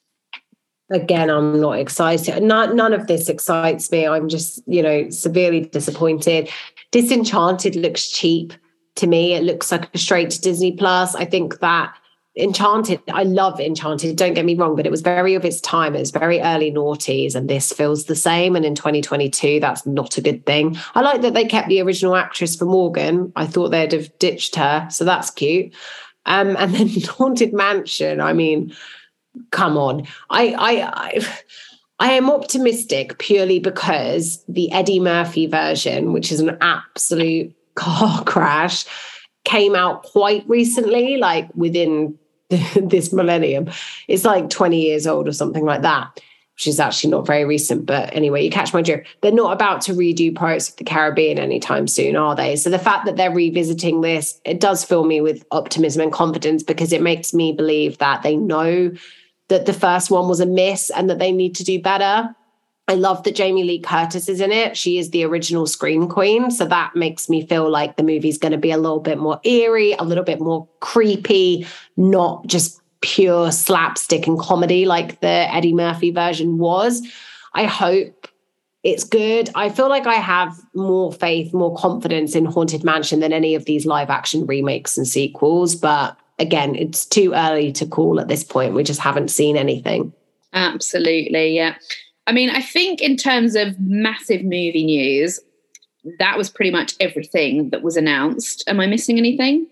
Again, I'm not excited. None of this excites me. I'm just, severely disappointed. Disenchanted looks cheap to me. It looks like a straight to Disney Plus. I think that Enchanted, I love Enchanted, don't get me wrong, but it was very of its time. It was very early noughties, and this feels the same. And in 2022, that's not a good thing. I like that they kept the original actress for Morgan. I thought they'd have ditched her, so that's cute. And then Haunted Mansion, I mean, come on. I am optimistic purely because the Eddie Murphy version, which is an absolute car crash, came out quite recently, like within this millennium. It's like 20 years old or something like that, which is actually not very recent. But anyway, you catch my drift. They're not about to redo Pirates of the Caribbean anytime soon, are they? So the fact that they're revisiting this, it does fill me with optimism and confidence, because it makes me believe that they know that the first one was a miss and that they need to do better. I love that Jamie Lee Curtis is in it. She is the original Scream Queen. So that makes me feel like the movie's going to be a little bit more eerie, a little bit more creepy, not just pure slapstick and comedy like the Eddie Murphy version was. I hope it's good. I feel like I have more faith, more confidence in Haunted Mansion than any of these live action remakes and sequels. But again, it's too early to call at this point. We just haven't seen anything. Absolutely, yeah. I mean, I think in terms of massive movie news, that was pretty much everything that was announced. Am I missing anything?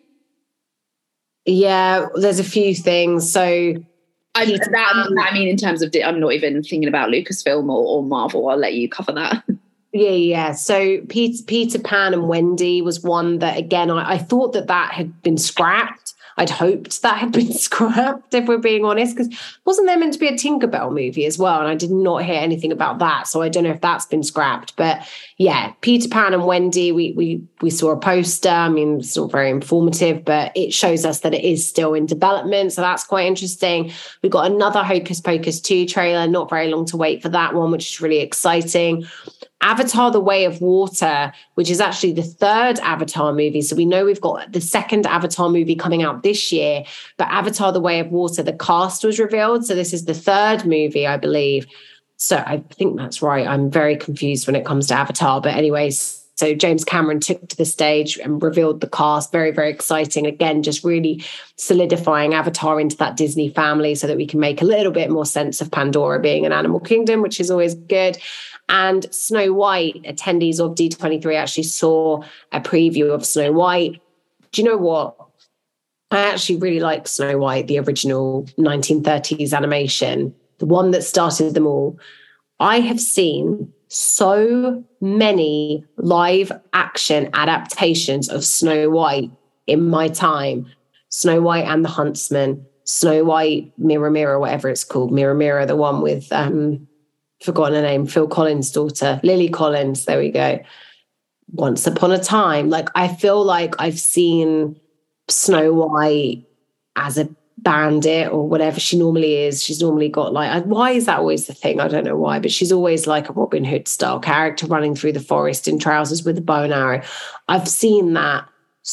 Yeah, there's a few things. So I mean, in terms of, I'm not even thinking about Lucasfilm or Marvel. I'll let you cover that. Yeah. So Peter Pan and Wendy was one that, again, I thought that had been scrapped. I'd hoped that had been scrapped, if we're being honest, because wasn't there meant to be a Tinkerbell movie as well? And I did not hear anything about that. So I don't know if that's been scrapped. But yeah, Peter Pan and Wendy, we saw a poster. I mean, it's not very informative, but it shows us that it is still in development. So that's quite interesting. We've got another Hocus Pocus 2 trailer, not very long to wait for that one, which is really exciting. Avatar: The Way of Water, which is actually the third Avatar movie. So we know we've got the second Avatar movie coming out this year, but Avatar: The Way of Water, the cast was revealed. So this is the third movie, I believe. So I think that's right. I'm very confused when it comes to Avatar. But anyways, so James Cameron took to the stage and revealed the cast. Very, very exciting. Again, just really solidifying Avatar into that Disney family so that we can make a little bit more sense of Pandora being an animal kingdom, which is always good. And Snow White, attendees of D23 actually saw a preview of Snow White. Do you know what? I actually really like Snow White, the original 1930s animation, the one that started them all. I have seen so many live action adaptations of Snow White in my time. Snow White and the Huntsman, Snow White, Mirror, Mirror, whatever it's called. Mirror, Mirror, the one with... forgotten her name, Phil Collins' daughter, Lily Collins, there we go. Once Upon a Time. Like, I feel like I've seen Snow White as a bandit or whatever she normally is. She's normally got like, why is that always the thing? I don't know why, but she's always like a Robin Hood style character running through the forest in trousers with a bow and arrow. I've seen that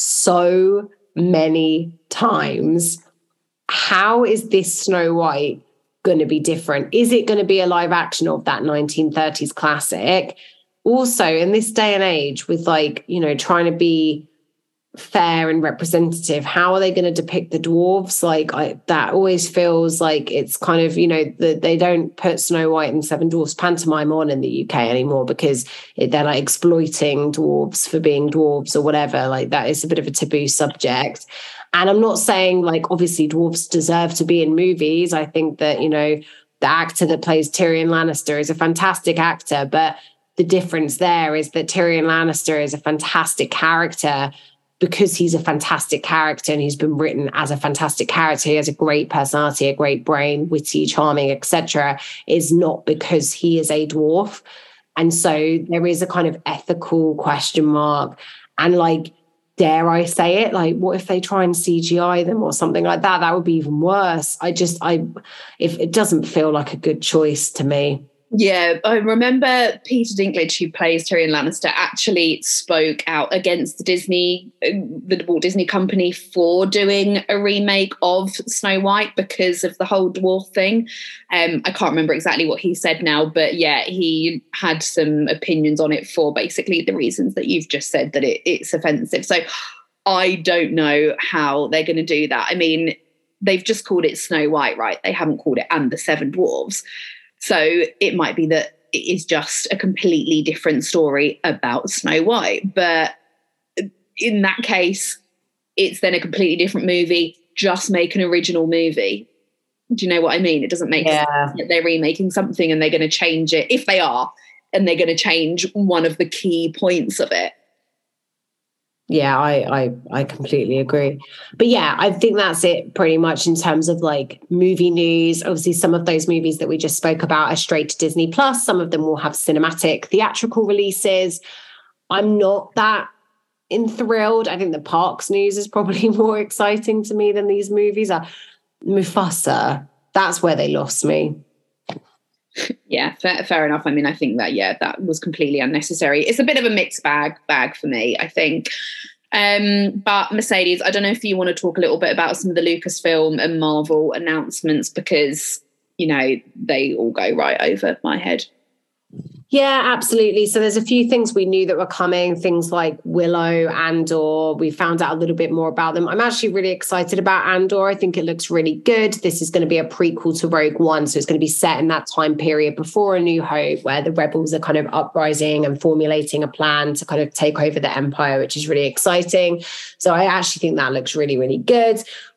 so many times. How is this Snow White going to be different? Is it going to be a live action of that 1930s classic? Also, in this day and age, with like, you know, trying to be fair and representative, how are they going to depict the dwarves? Like, that always feels like it's kind of, you know, they don't put Snow White and Seven Dwarfs pantomime on in the UK anymore because they're like exploiting dwarves for being dwarves or whatever. Like, that is a bit of a taboo subject. And I'm not saying like, obviously dwarves deserve to be in movies. I think that, you know, the actor that plays Tyrion Lannister is a fantastic actor, but the difference there is that Tyrion Lannister is a fantastic character because he's a fantastic character and he's been written as a fantastic character. He has a great personality, a great brain, witty, charming, etc. Is not because he is a dwarf. And so there is a kind of ethical question mark. And like, dare I say it? Like, what if they try and CGI them or something like that? That would be even worse. If it doesn't feel like a good choice to me. Yeah, I remember Peter Dinklage, who plays Tyrion Lannister, actually spoke out against the Walt Disney Company for doing a remake of Snow White because of the whole dwarf thing. I can't remember exactly what he said now, but yeah, he had some opinions on it for basically the reasons that you've just said, that it's offensive. So I don't know how they're going to do that. I mean, they've just called it Snow White, right? They haven't called it And the Seven Dwarfs. So it might be that it is just a completely different story about Snow White. But in that case, it's then a completely different movie. Just make an original movie. Do you know what I mean? It doesn't make sense that they're remaking something and they're going to change it, if they are, and they're going to change one of the key points of it. Yeah, I completely agree. But yeah, I think that's it pretty much in terms of like movie news. Obviously, some of those movies that we just spoke about are straight to Disney Plus. Some of them will have cinematic theatrical releases. I'm not that enthralled. I think the parks news is probably more exciting to me than these movies. Mufasa, that's where they lost me. Yeah, fair enough. I mean, I think that, yeah, that was completely unnecessary. It's a bit of a mixed bag for me, I think. But Mercedes, I don't know if you want to talk a little bit about some of the Lucasfilm and Marvel announcements, because, you know, they all go right over my head. Yeah, absolutely. So there's a few things we knew that were coming, things like Willow, Andor. We found out a little bit more about them. I'm actually really excited about Andor. I think it looks really good. This is going to be a prequel to Rogue One. So it's going to be set in that time period before A New Hope, where the rebels are kind of uprising and formulating a plan to kind of take over the Empire, which is really exciting. So I actually think that looks really, really good.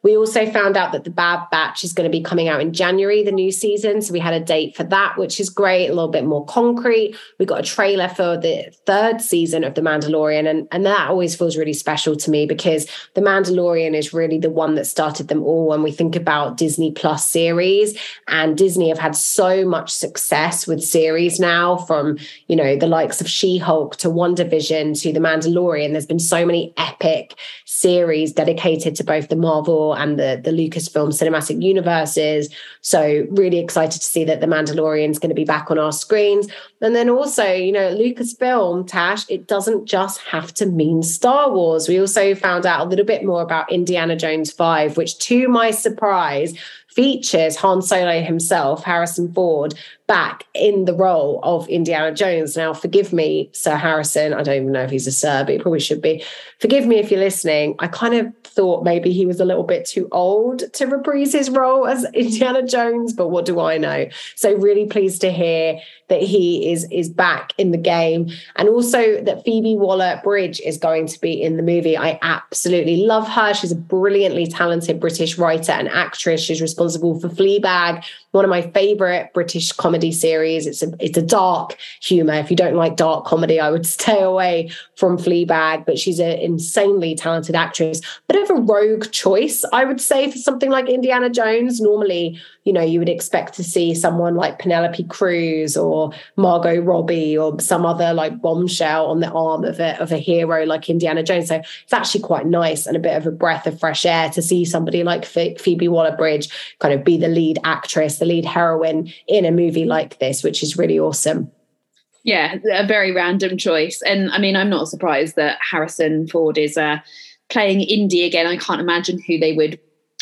We also found out that The Bad Batch is going to be coming out in January, the new season. So we had a date for that, which is great, a little bit more concrete. We got a trailer for the third season of The Mandalorian. And that always feels really special to me, because The Mandalorian is really the one that started them all when we think about Disney Plus series. And Disney have had so much success with series now, from, you know, the likes of She-Hulk to WandaVision to The Mandalorian. There's been so many epic series dedicated to both the Marvel and the Lucasfilm cinematic universes. So really excited to see that The Mandalorian is going to be back on our screens. And then also, you know, Lucasfilm, Tash, it doesn't just have to mean Star Wars. We also found out a little bit more about Indiana Jones 5, which, to my surprise, features Han Solo himself, Harrison Ford, back in the role of Indiana Jones. Now, forgive me, Sir Harrison. I don't even know if he's a sir, but he probably should be. Forgive me if you're listening. I kind of thought maybe he was a little bit too old to reprise his role as Indiana Jones, but what do I know? So really pleased to hear that he is back in the game. And also that Phoebe Waller-Bridge is going to be in the movie. I absolutely love her. She's a brilliantly talented British writer and actress. She's responsible for Fleabag, one of my favorite British comedy series. It's a dark humor. If you don't like dark comedy, I would stay away from Fleabag, but she's an insanely talented actress. Bit of a rogue choice, I would say, for something like Indiana Jones. Normally, you know, you would expect to see someone like Penelope Cruz or Margot Robbie or some other like bombshell on the arm of a hero like Indiana Jones. So it's actually quite nice and a bit of a breath of fresh air to see somebody like Phoebe Waller-Bridge kind of be the lead actress, the lead heroine in a movie like this, which is really awesome. Yeah, a very random choice. And I mean, I'm not surprised that Harrison Ford is playing Indy again. I can't imagine who they would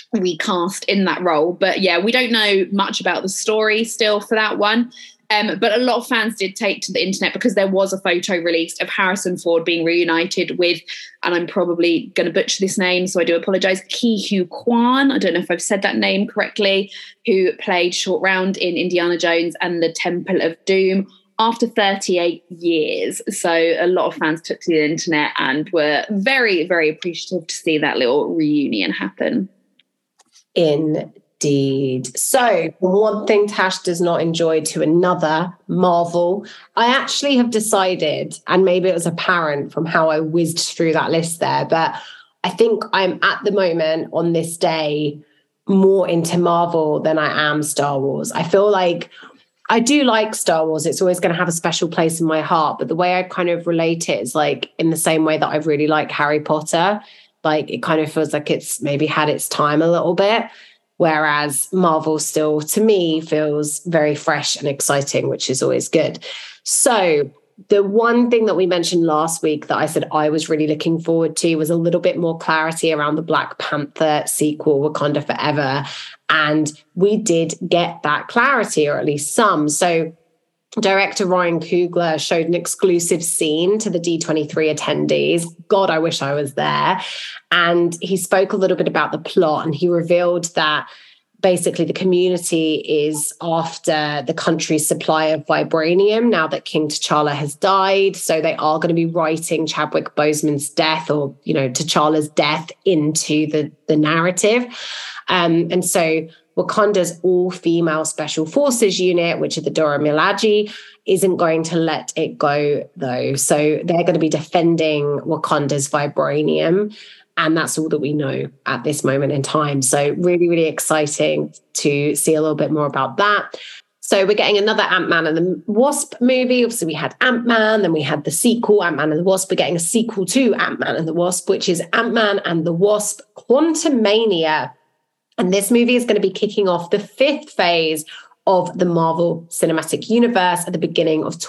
recast in that role. But yeah, we don't know much about the story still for that one. But a lot of fans did take to the internet because there was a photo released of Harrison Ford being reunited with, and I'm probably going to butcher this name, so I do apologise, Ke Huy Quan. I don't know if I've said that name correctly, who played Short Round in Indiana Jones and the Temple of Doom after 38 years. So a lot of fans took to the internet and were very, very appreciative to see that little reunion happen. Indeed. So one thing Tash does not enjoy to another, Marvel. I actually have decided, and maybe it was apparent from how I whizzed through that list there, but I think I'm at the moment on this day more into Marvel than I am Star Wars. I feel like I do like Star Wars. It's always going to have a special place in my heart. But the way I kind of relate it is like in the same way that I really like Harry Potter. Like it kind of feels like it's maybe had its time a little bit. Whereas Marvel still, to me, feels very fresh and exciting, which is always good. So the one thing that we mentioned last week that I said I was really looking forward to was a little bit more clarity around the Black Panther sequel, Wakanda Forever. And we did get that clarity, or at least some. So director Ryan Coogler showed an exclusive scene to the D23 attendees. God, I wish I was there. And he spoke a little bit about the plot, and he revealed that basically the community is after the country's supply of vibranium now that King T'Challa has died. So they are going to be writing Chadwick Boseman's death, or, you know, T'Challa's death into the narrative. And so Wakanda's all-female special forces unit, which are the Dora Milaje, isn't going to let it go, though. So they're going to be defending Wakanda's vibranium. And that's all that we know at this moment in time. So really, really exciting to see a little bit more about that. So we're getting another Ant-Man and the Wasp movie. Obviously, we had Ant-Man, then we had the sequel, Ant-Man and the Wasp. We're getting a sequel to Ant-Man and the Wasp, which is Ant-Man and the Wasp: Quantumania. And this movie is going to be kicking off the 5th phase of the Marvel Cinematic Universe at the beginning of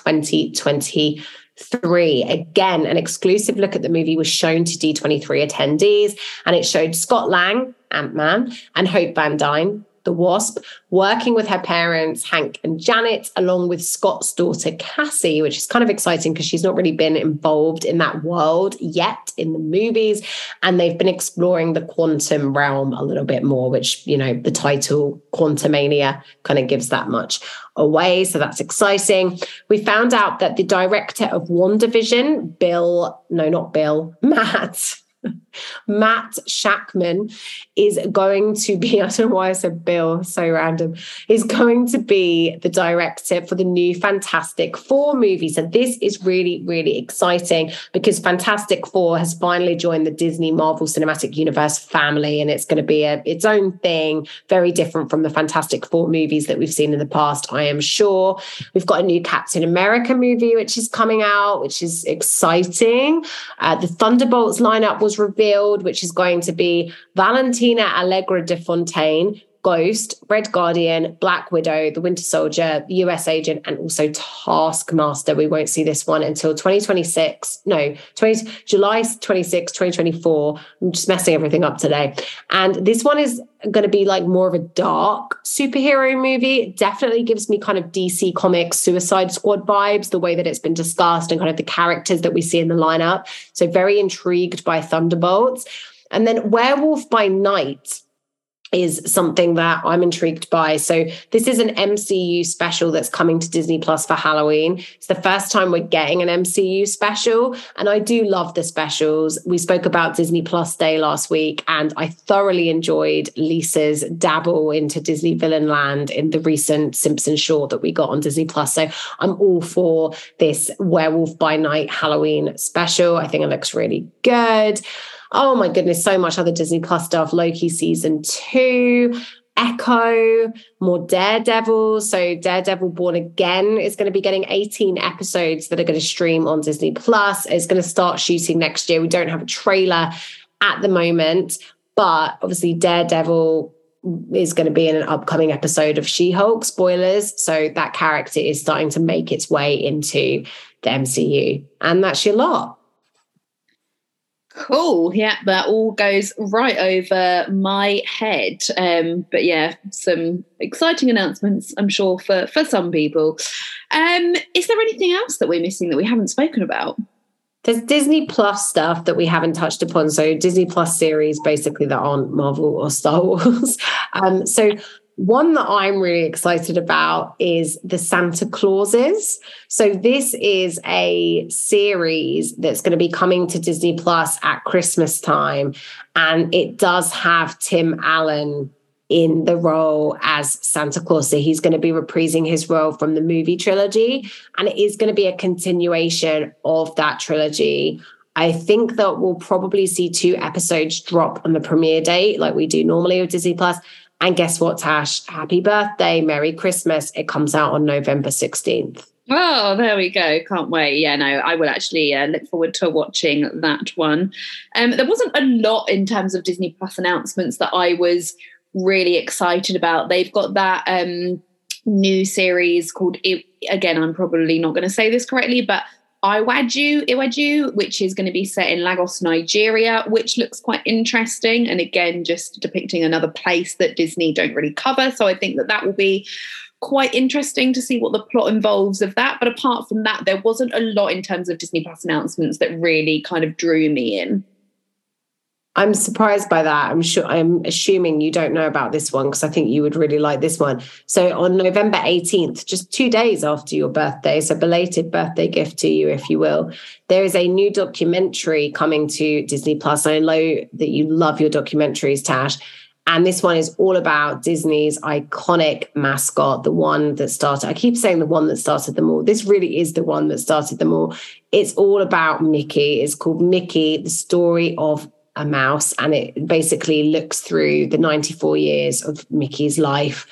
2023. Again, an exclusive look at the movie was shown to D23 attendees, and it showed Scott Lang, Ant-Man, and Hope Van Dyne, the Wasp, working with her parents, Hank and Janet, along with Scott's daughter, Cassie, which is kind of exciting because she's not really been involved in that world yet in the movies. And they've been exploring the quantum realm a little bit more, which, you know, the title Quantumania kind of gives that much away. So that's exciting. We found out that the director of WandaVision, Matt, Matt Shackman is going to be, I don't know why I said Bill, so random, is going to be the director for the new Fantastic Four movie. So this is really, really exciting because Fantastic Four has finally joined the Disney Marvel Cinematic Universe family, and it's going to be its own thing, very different from the Fantastic Four movies that we've seen in the past, I am sure. We've got a new Captain America movie, which is coming out, which is exciting. The Thunderbolts lineup was revealed, which is going to be Valentina Allegra de Fontaine, Ghost, Red Guardian, Black Widow, The Winter Soldier, the US Agent, and also Taskmaster. We won't see this one until July 26, 2024. I'm just messing everything up today. And this one is going to be like more of a dark superhero movie. It definitely gives me kind of DC Comics Suicide Squad vibes, the way that it's been discussed and kind of the characters that we see in the lineup. So very intrigued by Thunderbolts. And then Werewolf by Night is something that I'm intrigued by. So this is an MCU special that's coming to Disney Plus for Halloween. It's the first time we're getting an MCU special, and I do love the specials. We spoke about Disney Plus Day last week, and I thoroughly enjoyed Lisa's dabble into Disney villain land in the recent Simpsons short that we got on Disney Plus. So I'm all for this Werewolf by Night Halloween special. I think it looks really good. Oh my goodness, so much other Disney Plus stuff. Loki season 2, Echo, more Daredevil. So Daredevil Born Again is going to be getting 18 episodes that are going to stream on Disney Plus. It's going to start shooting next year. We don't have a trailer at the moment, but obviously Daredevil is going to be in an upcoming episode of She-Hulk. Spoilers. So that character is starting to make its way into the MCU. And that's your lot. Cool. Yeah, that all goes right over my head. But yeah, some exciting announcements, I'm sure, for some people. Is there anything else that we're missing that we haven't spoken about? There's Disney Plus stuff that we haven't touched upon. So Disney Plus series, basically, that aren't Marvel or Star Wars. So one that I'm really excited about is The Santa Clauses. So this is a series that's going to be coming to Disney Plus at Christmas time. And it does have Tim Allen in the role as Santa Claus. So he's going to be reprising his role from the movie trilogy. And it is going to be a continuation of that trilogy. I think that we'll probably see 2 episodes drop on the premiere date, like we do normally with Disney Plus. And guess what, Tash? Happy birthday, Merry Christmas. It comes out on November 16th. Oh, there we go. Can't wait. Yeah, no, I will actually look forward to watching that one. There wasn't a lot in terms of Disney Plus announcements that I was really excited about. They've got that new series called, again, I'm probably not going to say this correctly, but Iwaju, which is going to be set in Lagos, Nigeria, which looks quite interesting. And again, just depicting another place that Disney don't really cover. So I think that will be quite interesting to see what the plot involves of that. But apart from that, there wasn't a lot in terms of Disney Plus announcements that really kind of drew me in. I'm surprised by that. I'm assuming you don't know about this one because I think you would really like this one. So on November 18th, just 2 days after your birthday, so belated birthday gift to you, if you will, there is a new documentary coming to Disney Plus. I know that you love your documentaries, Tash. And this one is all about Disney's iconic mascot, the one that started, I keep saying the one that started them all. This really is the one that started them all. It's all about Mickey. It's called Mickey, the Story of a Mouse, and it basically looks through the 94 years of Mickey's life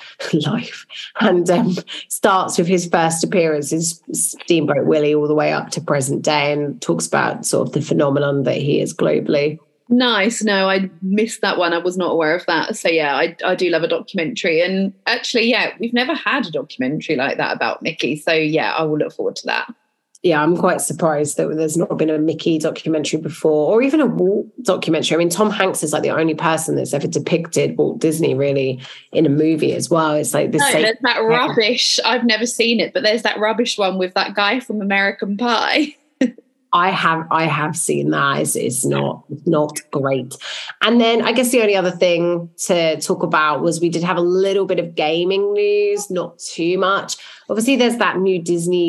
and starts with his first appearance as Steamboat Willie all the way up to present day, and talks about sort of the phenomenon that he is globally. Nice. No, I missed that one. I was not aware of that. So yeah, I do love a documentary, and actually, yeah, we've never had a documentary like that about Mickey. So yeah, I will look forward to that. Yeah, I'm quite surprised that there's not been a Mickey documentary before, or even a Walt documentary. I mean, Tom Hanks is like the only person that's ever depicted Walt Disney really in a movie as well. It's like this. No, there's that rubbish. I've never seen it, but there's that rubbish one with that guy from American Pie. I have seen that. It's not great. And then I guess the only other thing to talk about was we did have a little bit of gaming news, not too much. Obviously, there's that new Disney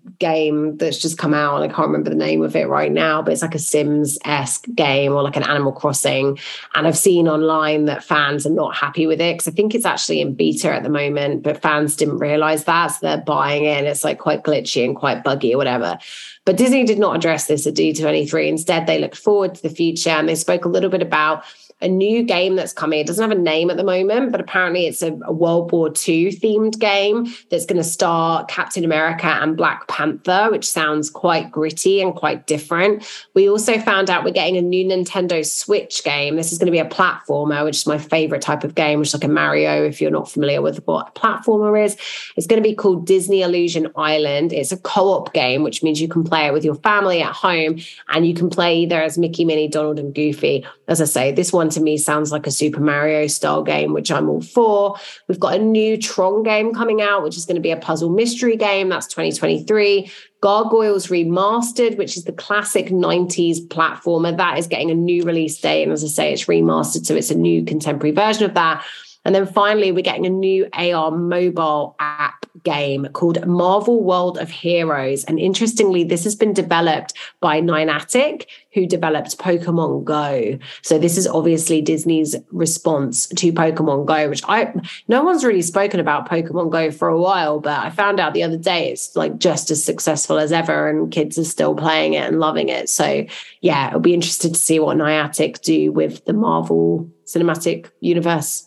game that's just come out, and I can't remember the name of it right now, but it's like a Sims-esque game or like an Animal Crossing. And I've seen online that fans are not happy with it because I think it's actually in beta at the moment, but fans didn't realize that. So they're buying it and it's like quite glitchy and quite buggy or whatever. But Disney did not address this at D23. Instead, they looked forward to the future and they spoke a little bit about a new game that's coming. It doesn't have a name at the moment, but apparently it's a World War II themed game that's going to star Captain America and Black Panther, which sounds quite gritty and quite different. We also found out we're getting a new Nintendo Switch game. This is going to be a platformer, which is my favorite type of game, which is like a Mario, if you're not familiar with what a platformer is. It's going to be called Disney Illusion Island. It's a co-op game, which means you can play it with your family at home and you can play either as Mickey, Minnie, Donald, and Goofy. As I say, this one to me sounds like a Super Mario style game, which I'm all for. We've got a new Tron game coming out, which is going to be a puzzle mystery game. That's 2023. Gargoyles Remastered, which is the classic 90s platformer. That is getting a new release date. And as I say, it's remastered. So it's a new contemporary version of that. And then finally, we're getting a new AR mobile app game called Marvel World of Heroes. And interestingly, this has been developed by Niantic, who developed Pokemon Go. So this is obviously Disney's response to Pokemon Go, which no one's really spoken about Pokemon Go for a while, but I found out the other day it's like just as successful as ever and kids are still playing it and loving it. So yeah, it'll be interesting to see what Niantic do with the Marvel Cinematic Universe.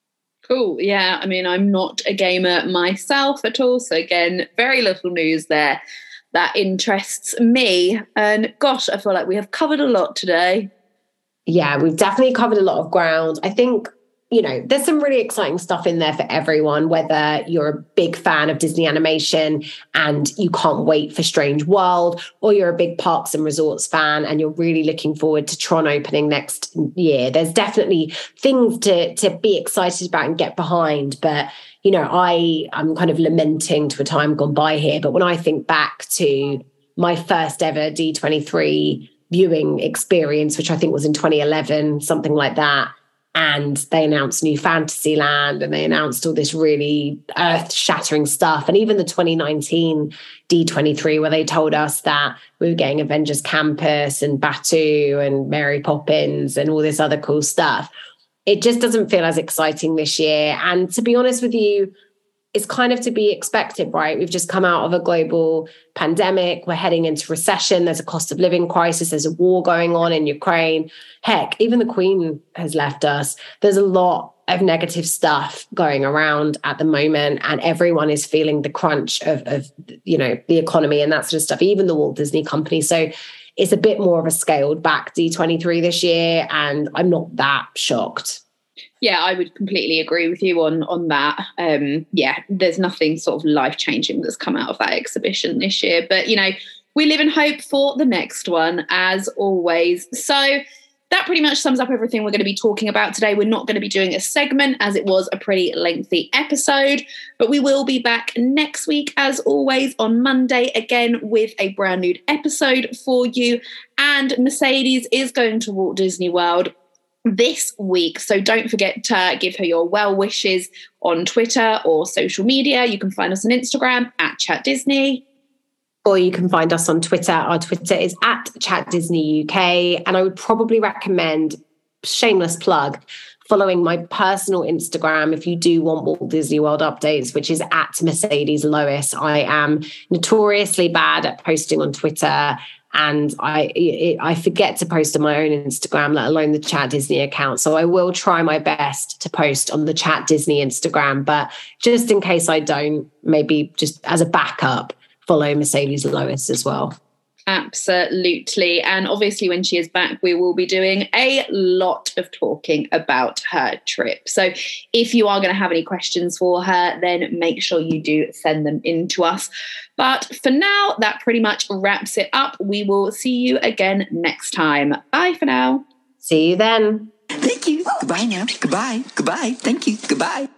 Cool. Yeah. I mean, I'm not a gamer myself at all. So again, very little news there that interests me. And gosh, I feel like we have covered a lot today. Yeah, we've definitely covered a lot of ground. I think, you know, there's some really exciting stuff in there for everyone, whether you're a big fan of Disney animation and you can't wait for Strange World, or you're a big Parks and Resorts fan and you're really looking forward to Tron opening next year. There's definitely things to be excited about and get behind. But, you know, I'm kind of lamenting to a time gone by here. But when I think back to my first ever D23 viewing experience, which I think was in 2011, something like that, and they announced New Fantasyland and they announced all this really earth-shattering stuff. And even the 2019 D23, where they told us that we were getting Avengers Campus and Batuu and Mary Poppins and all this other cool stuff. It just doesn't feel as exciting this year. And to be honest with you, it's kind of to be expected, right? We've just come out of a global pandemic. We're heading into recession. There's a cost of living crisis. There's a war going on in Ukraine. Heck, even the Queen has left us. There's a lot of negative stuff going around at the moment, and everyone is feeling the crunch of you know, the economy and that sort of stuff, even the Walt Disney Company. So it's a bit more of a scaled back D23 this year, and I'm not that shocked. Yeah, I would completely agree with you on that. Yeah, there's nothing sort of life-changing that's come out of that exhibition this year. But, you know, we live in hope for the next one, as always. So that pretty much sums up everything we're going to be talking about today. We're not going to be doing a segment, as it was a pretty lengthy episode. But we will be back next week, as always, on Monday, again, with a brand new episode for you. And Mercedes is going to Walt Disney World this week, so don't forget to give her your well wishes on Twitter or social media. You can find us on Instagram at Chat Disney, or you can find us on Twitter. Our Twitter is at Chat Disney UK, and I would probably recommend, shameless plug, following my personal Instagram if you do want Walt Disney World updates, which is at Mercedes Lois. I am notoriously bad at posting on Twitter, and I forget to post on my own Instagram, let alone the Chat Disney account. So I will try my best to post on the Chat Disney Instagram. But just in case I don't, maybe just as a backup, follow Mercedes Lois as well. Absolutely. And obviously when she is back, we will be doing a lot of talking about her trip. So if you are going to have any questions for her, then make sure you do send them in to us. But for now, that pretty much wraps it up. We will see you again next time. Bye for now. See you then. Thank you. Goodbye now. Goodbye. Goodbye. Thank you. Goodbye.